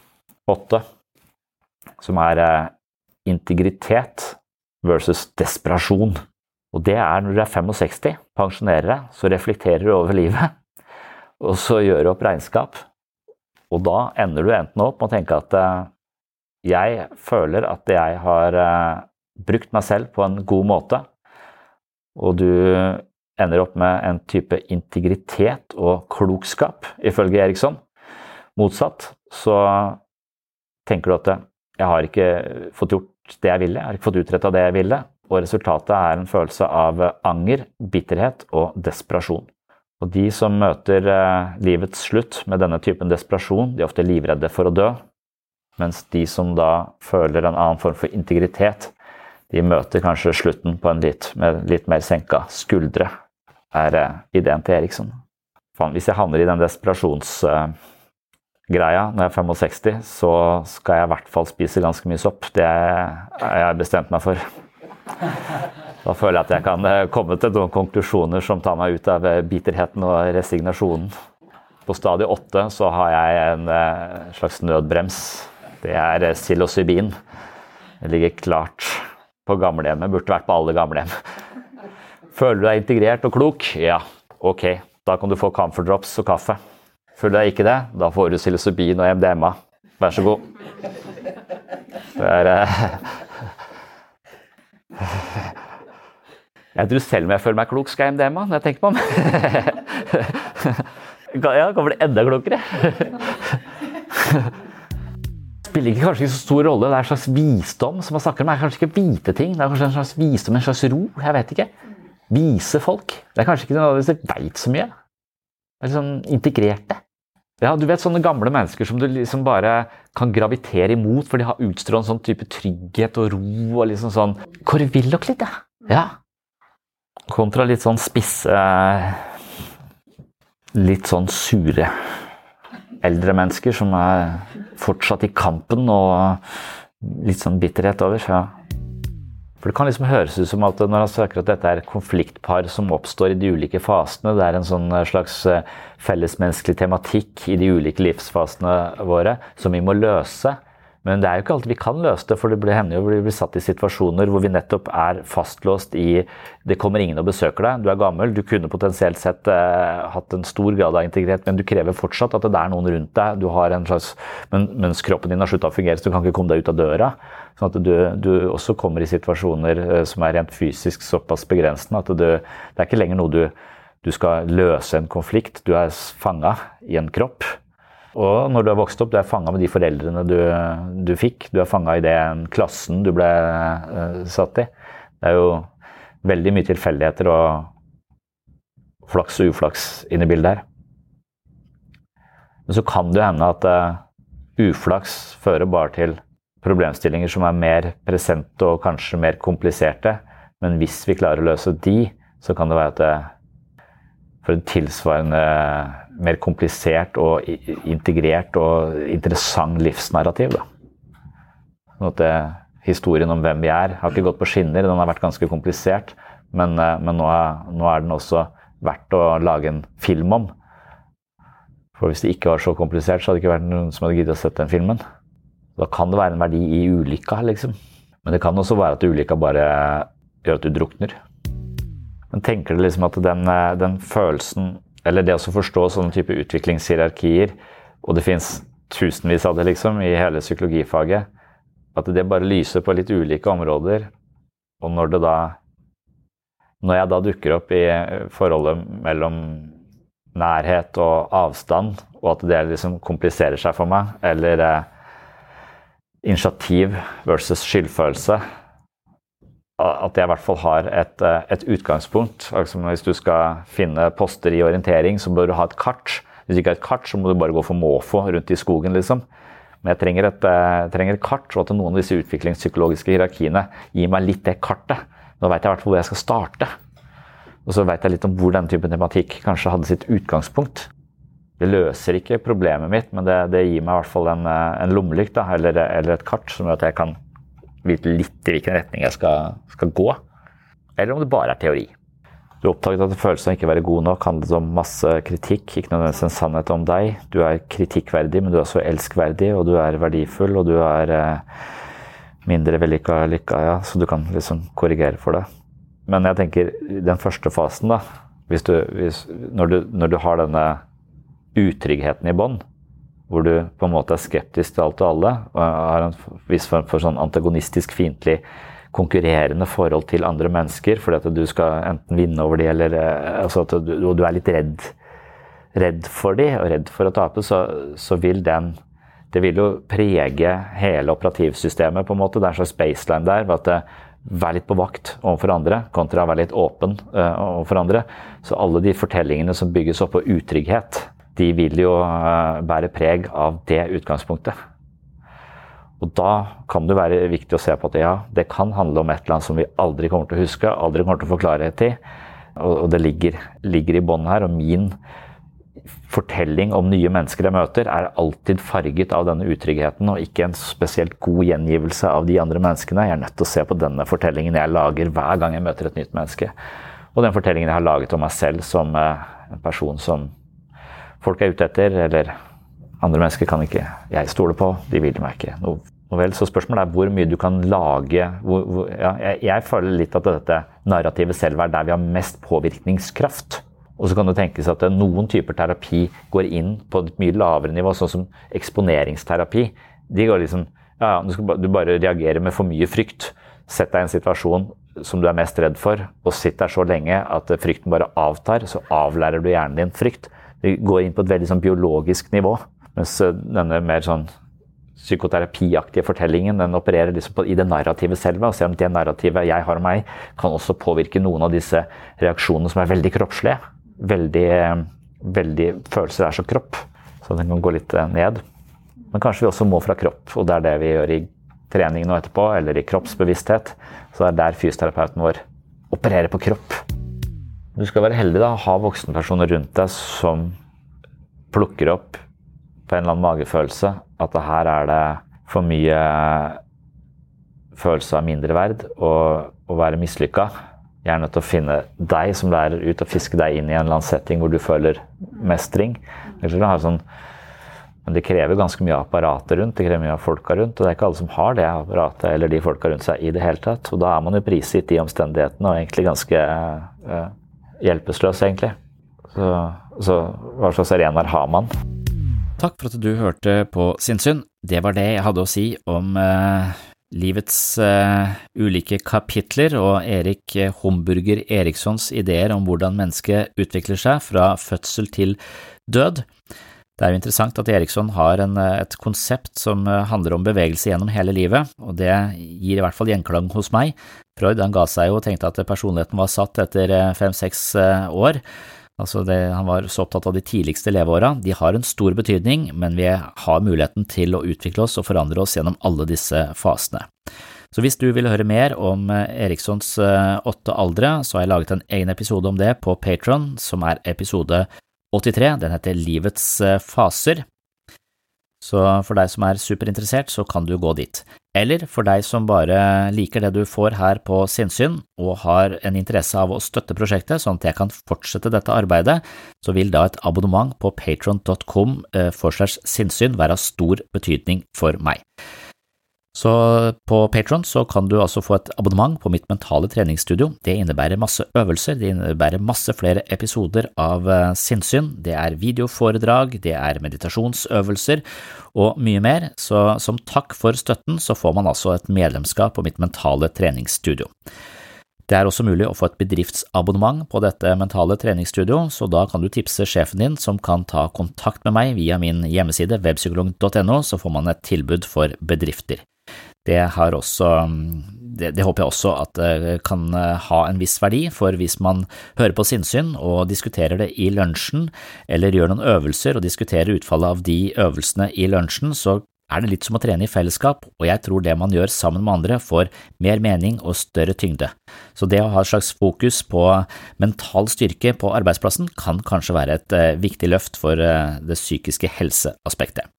åtte, som er integritet versus desperasjon. Og det er når du er femogseksti, pensjonerer deg, så reflekterer du over livet, og så gjør du opp regnskap. Og da ender du enten opp med å tenke at jeg føler at jeg har brukt meg selv på en god måte, og du ender opp med en type integritet og klokskap, ifølge Eriksson. Motsatt, så tenker du at jeg har ikke fått gjort det jeg ville, jeg har ikke fått utrettet det jeg ville, og resultatet er en følelse av anger, bitterhet og desperasjon. Og de som møter livets slutt med denne typen desperasjon, de er ofte livredde for å dø, mens de som da føler en annen form for integritet, de møter kanskje slutten på en litt, med litt mer senka skuldre, er ideen til Eriksson. Hvis jeg havner i den desperasjonsgreia når jeg er femogseksti, så skal jeg i hvert fall spise ganske mye sopp. Det har jeg bestemt meg for. Da føler jeg at jeg kan komme til noen konklusjoner som tar meg ut av bitterheten og resignasjonen. På stadie åtte så har jeg en slags nødbrems. Det er psilocybin. Det ligger klart på gamlehjemmet, burde vært på alle gamlehjem. Føler du deg integrert og klok? Ja, ok. Da kan du få camphor drops og kaffe. Føler du deg ikke det? Da får du psilocybin og M D M A. Vær så god. Det er... Jeg tror selv om jeg føler meg klok, skal jeg M D M A når jeg tenker på meg. Ja, kan bli enda klokere. Det spiller ikke kanskje ikke så stor rolle. Det er en slags visdom som man snakker om. Det er kanskje ikke vite ting. Det er kanskje en slags visdom, en slags ro. Jeg vet ikke. Vise folk. Det er kanskje ikke noe hvis de vet så mye. Det er sånn integrerte. Ja, du vet sånne gamle mennesker som du liksom bare kan gravitere imot, for de har utstrålet en sånn type trygghet og ro og liksom sånn. Hvor vil dere litt, ja? Ja. Kontra litt sånn spisse, litt sånn sure eldre mennesker som er fortsatt i kampen og litt sånn bitterhet over. Ja. For det kan liksom høres ut som at når han søker at dette er konfliktpar som oppstår i de ulike fasene, det er en sånn slags fellesmenneskelig tematikk i de ulike livsfasene våre som vi må løse. Men det er jo ikke alltid vi kan løse det, for det blir hender jo vi blir satt i situasjoner hvor vi nettopp er fastlåst i det kommer ingen og besøker deg, du er gammel, du kunne potensielt sett eh, hatt en stor grad av integritet, men du krever fortsatt at det er noen rundt deg, du har en slags, men, mens kroppen din har sluttet å fungere, så du kan ikke komme deg ut av døra, sånn at du, du også kommer i situasjoner eh, som er rent fysisk såpass begrensende, at du, det er ikke lenger noe du, du skal løse en konflikt, du er fanget i en kropp. Og når du har vokst opp, du er fanget med de foreldrene du, du fikk. Du er fanget i den klassen du ble uh, satt i. Det er jo veldig mye tilfeldigheter og flaks og uflaks inne i bildet her. Men så kan det hende at uh, uflaks fører bare til problemstillinger som er mer presente og kanskje mer kompliserte. Men hvis vi klarer å løse de, så kan det være at det for en tilsvarende mer komplisert og integrert og interessant livsnarrativ. Da. Sånn at det, historien om hvem vi er har ikke gått på skinner, den har vært ganske komplisert, men, men nå, er, nå er den også verdt å lage en film om. For hvis det ikke var så komplisert, så hadde det ikke vært noen som hadde giddet å sette den filmen. Da kan det være en verdi i ulykka, liksom. Men det kan også være at ulykka bare gjør at du drukner. Men tenker du liksom at den, den følelsen, eller det å forstå sånne type utviklingshierarkier, og det finnes tusenvis av det liksom i hele psykologifaget, at det bare lyser på litt ulike områder, og når det da, når jeg da dukker opp i forholdet mellom nærhet og avstand, og at det liksom kompliserer seg for meg, eller eh, initiativ versus skyldfølelse, at jeg i hvert fall har et, et utgangspunkt. Altså hvis du skal finne poster i orientering, så bør du ha et kart. Hvis du ikke har et kart, så må du bare gå for måfå rundt i skogen, liksom. Men jeg trenger et, jeg trenger et kart, og at noen av disse utviklingspsykologiske hierarkiene gir meg litt det kartet. Nå vet jeg i hvert fall hvor jeg skal starte. Og så vet jeg litt om hvor den typen tematikk kanskje hadde sitt utgangspunkt. Det løser ikke problemet mitt, men det, det gir meg i hvert fall en, en lommelykt, da, eller, eller et kart, som gjør at jeg kan vite litt i hvilken retning jeg skal, skal gå. Eller om det bare er teori. Du oppdaget at følelsen av ikke være god nok handlet om masse kritikk, ikke nødvendigvis en sannhet om deg. Du er kritikkverdig, men du er så elskverdig, og du er verdifull, og du er eh, mindre vellykka lykka, ja, så du kan liksom korrigere for det. Men jeg tenker, den første fasen da, hvis du, hvis, når, du, når du har denne utryggheten i bånd, hvor du på en måte er skeptisk til alt og alle, og har en viss form for sånn antagonistisk, fiendtlig, konkurrerende forhold til andre mennesker, fordi at du skal enten vinne over de, eller altså at du, du er litt redd, redd for de, og redd for å tape, så, så vil den, det vil jo prege hele operativsystemet på en måte, det er en slags baseline der, ved at det, vær litt på vakt overfor andre, kontra å være litt åpen uh, overfor andre. Så alle de fortellingene som bygges opp på utrygghet, de vil jo uh, bære preg av det utgangspunktet. Og da kan det være viktig å se på at ja, det kan handle om et eller annet som vi aldri kommer til å huske, aldri kommer til å få klarhet i, og, og det ligger, ligger i bånd her, og min fortelling om nye mennesker jeg møter er alltid farget av denne utryggheten, og ikke en spesielt god gjengivelse av de andre menneskene. Jeg er nødt til å se på denne fortellingen jeg lager hver gang jeg møter et nytt menneske. Og den fortellingen jeg har laget om meg selv som eh, en person som folk er ute etter, eller andre mennesker kan ikke jeg stole på, de vil meg ikke noe, noe vel. Så spørsmålet er hvor mye du kan lage, hvor, hvor, ja, jeg, jeg føler litt at dette narrativet selv er der vi har mest påvirkningskraft. Og så kan det tenkes at noen typer terapi går inn på et mye lavere nivå, sånn som eksponeringsterapi. De går liksom, ja, du, skal, du bare reagerer med for mye frykt. Sett deg i en situasjon som du er mest redd for, og sitt der så lenge at frykten bare avtar, så avlærer du hjernen din frykt. Det går inn på et veldig sånn biologisk nivå, mens denne mer sånn psykoterapiaktige fortellingen, den opererer liksom på, i det narrativet selv, og ser om det narrativet jeg har om meg, kan også påvirke noen av disse reaksjonene som er veldig kroppslige. Veldig, veldig følelser er så kropp, så den kan gå litt ned. Men kanskje vi også må fra kropp, og det er det vi gjør i trening nå etterpå, eller i kroppsbevissthet, så det er der fysioterapeuten vår opererer på kropp. Du skal være heldig da, å ha voksenpersoner rundt deg som plukker opp på en eller annen magefølelse, at her er det for mye følelse av mindreverd og å være mislykket. Jeg er nødt til å finne deg som lærer ut og fiske deg inn i en eller annen setting hvor du føler mestring. Sånn, men det krever ganske mye apparater rundt, det krever mye av folka rundt, og det er ikke alle som har det apparatet eller de folka rundt seg i det hele tatt. Og da er man jo prisgitt de omstendighetene og egentlig ganske uh, hjelpeløs egentlig. Så, så hva slags arenaer har man? Takk for at du hørte på Sinnsyn. Det var det jeg hadde å si om uh, livets uh, ulike kapitler og Erik Homburger Erikssons ideer om hvordan mennesket utvikler seg fra fødsel til død. Det er jo interessant at Eriksson har en, et konsept som handler om bevegelse gjennom hele livet, og det gir i hvert fall gjenklang hos meg. Freud han ga seg jo og tenkte at personligheten var satt etter fem-seks år. Altså det, han var så opptatt av de tidligste leveåra. De har en stor betydning, men vi har muligheten til å utvikle oss og forandre oss gjennom alle disse fasene. Så hvis du vil høre mer om Erikssons åtte aldre, så har jeg laget en egen episode om det på Patreon, som er episode åttitre. Den heter Livets faser. Så for deg som er superinteressert, så kan du gå dit. Eller for deg som bare liker det du får her på Sinnsyn, og har en interesse av å støtte prosjektet, sånn at jeg kan fortsette dette arbeidet, så vil da et abonnement på patreon punktum com slash sinnssyn være av stor betydning for meg. Så på Patreon så kan du altså få et abonnement på mitt mentale treningsstudio. Det innebærer masse øvelser, det innebærer masse flere episoder av Sinnsyn, det er videoforedrag, det er meditasjonsøvelser og mye mer, så som takk for støtten så får man altså et medlemskap på mitt mentale treningsstudio. Det er også mulig å få et bedriftsabonnement på dette mentale treningsstudio, så da kan du tipse sjefen din som kan ta kontakt med meg via min hjemmeside webpsykolog punktum no, så får man et tilbud for bedrifter. Det, har også, det, det håper jeg også at det kan ha en viss verdi, for hvis man hører på Sinnsyn og diskuterer det i lunsjen, eller gjør noen øvelser og diskuterer utfallet av de øvelsene i lunsjen, så er det litt som å trene i fellesskap, og jeg tror det man gjør sammen med andre får mer mening og større tyngde. Så det å ha et slags fokus på mental styrke på arbeidsplassen kan kanskje være et uh, viktig løft for uh, det psykiske helseaspektet.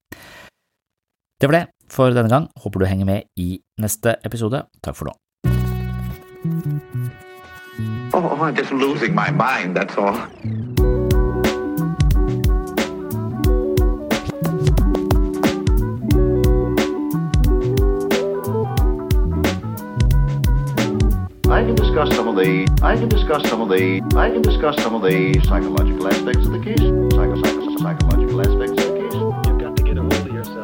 Det var det for denne gang. Håper du henger med i neste episode. Takk for nå. Oh, I'm just losing my mind, that's all. I can discuss some of the I can discuss some of the I can discuss some of the psychological aspects of the case. Psycho, psycho, psychological aspects of the case. You've got to get a hold of yourself.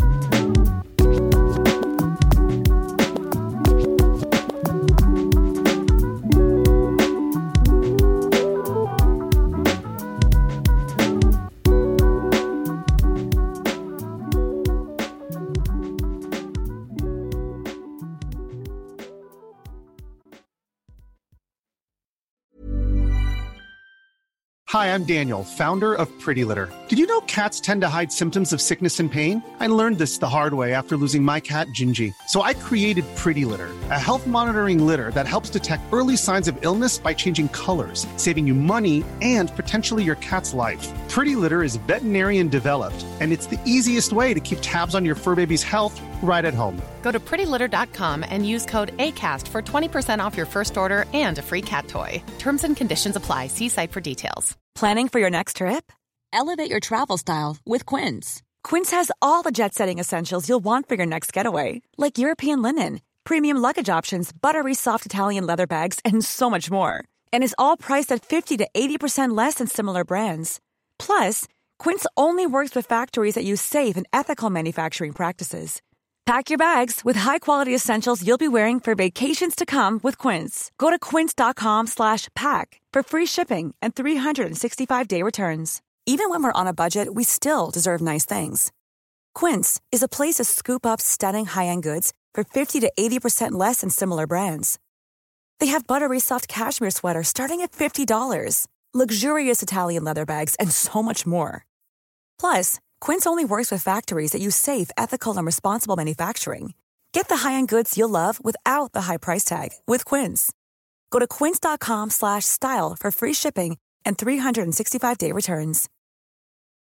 Hi, I'm Daniel, founder of Pretty Litter. Did you know cats tend to hide symptoms of sickness and pain? I learned this the hard way after losing my cat, Gingy. So I created Pretty Litter, a health monitoring litter that helps detect early signs of illness by changing colors, saving you money and potentially your cat's life. Pretty Litter is veterinarian developed, and it's the easiest way to keep tabs on your fur baby's health right at home. Go to pretty litter dot com and use code ACAST for twenty percent off your first order and a free cat toy. Terms and conditions apply. See site for details. Planning for your next trip? Elevate your travel style with Quince. Quince has all the jet-setting essentials you'll want for your next getaway, like European linen, premium luggage options, buttery soft Italian leather bags, and so much more. And is all priced at fifty to eighty percent less than similar brands. Plus, Quince only works with factories that use safe and ethical manufacturing practices. Pack your bags with high-quality essentials you'll be wearing for vacations to come with Quince. Go to quince dot com slash pack for free shipping and three sixty-five day returns. Even when we're on a budget, we still deserve nice things. Quince is a place to scoop up stunning high-end goods for fifty to eighty percent less than similar brands. They have buttery soft cashmere sweaters starting at fifty dollars, luxurious Italian leather bags, and so much more. Plus, Quince only works with factories that use safe, ethical, and responsible manufacturing. Get the high-end goods you'll love without the high price tag with Quince. Go to quince dot com slash style for free shipping and three sixty-five day returns.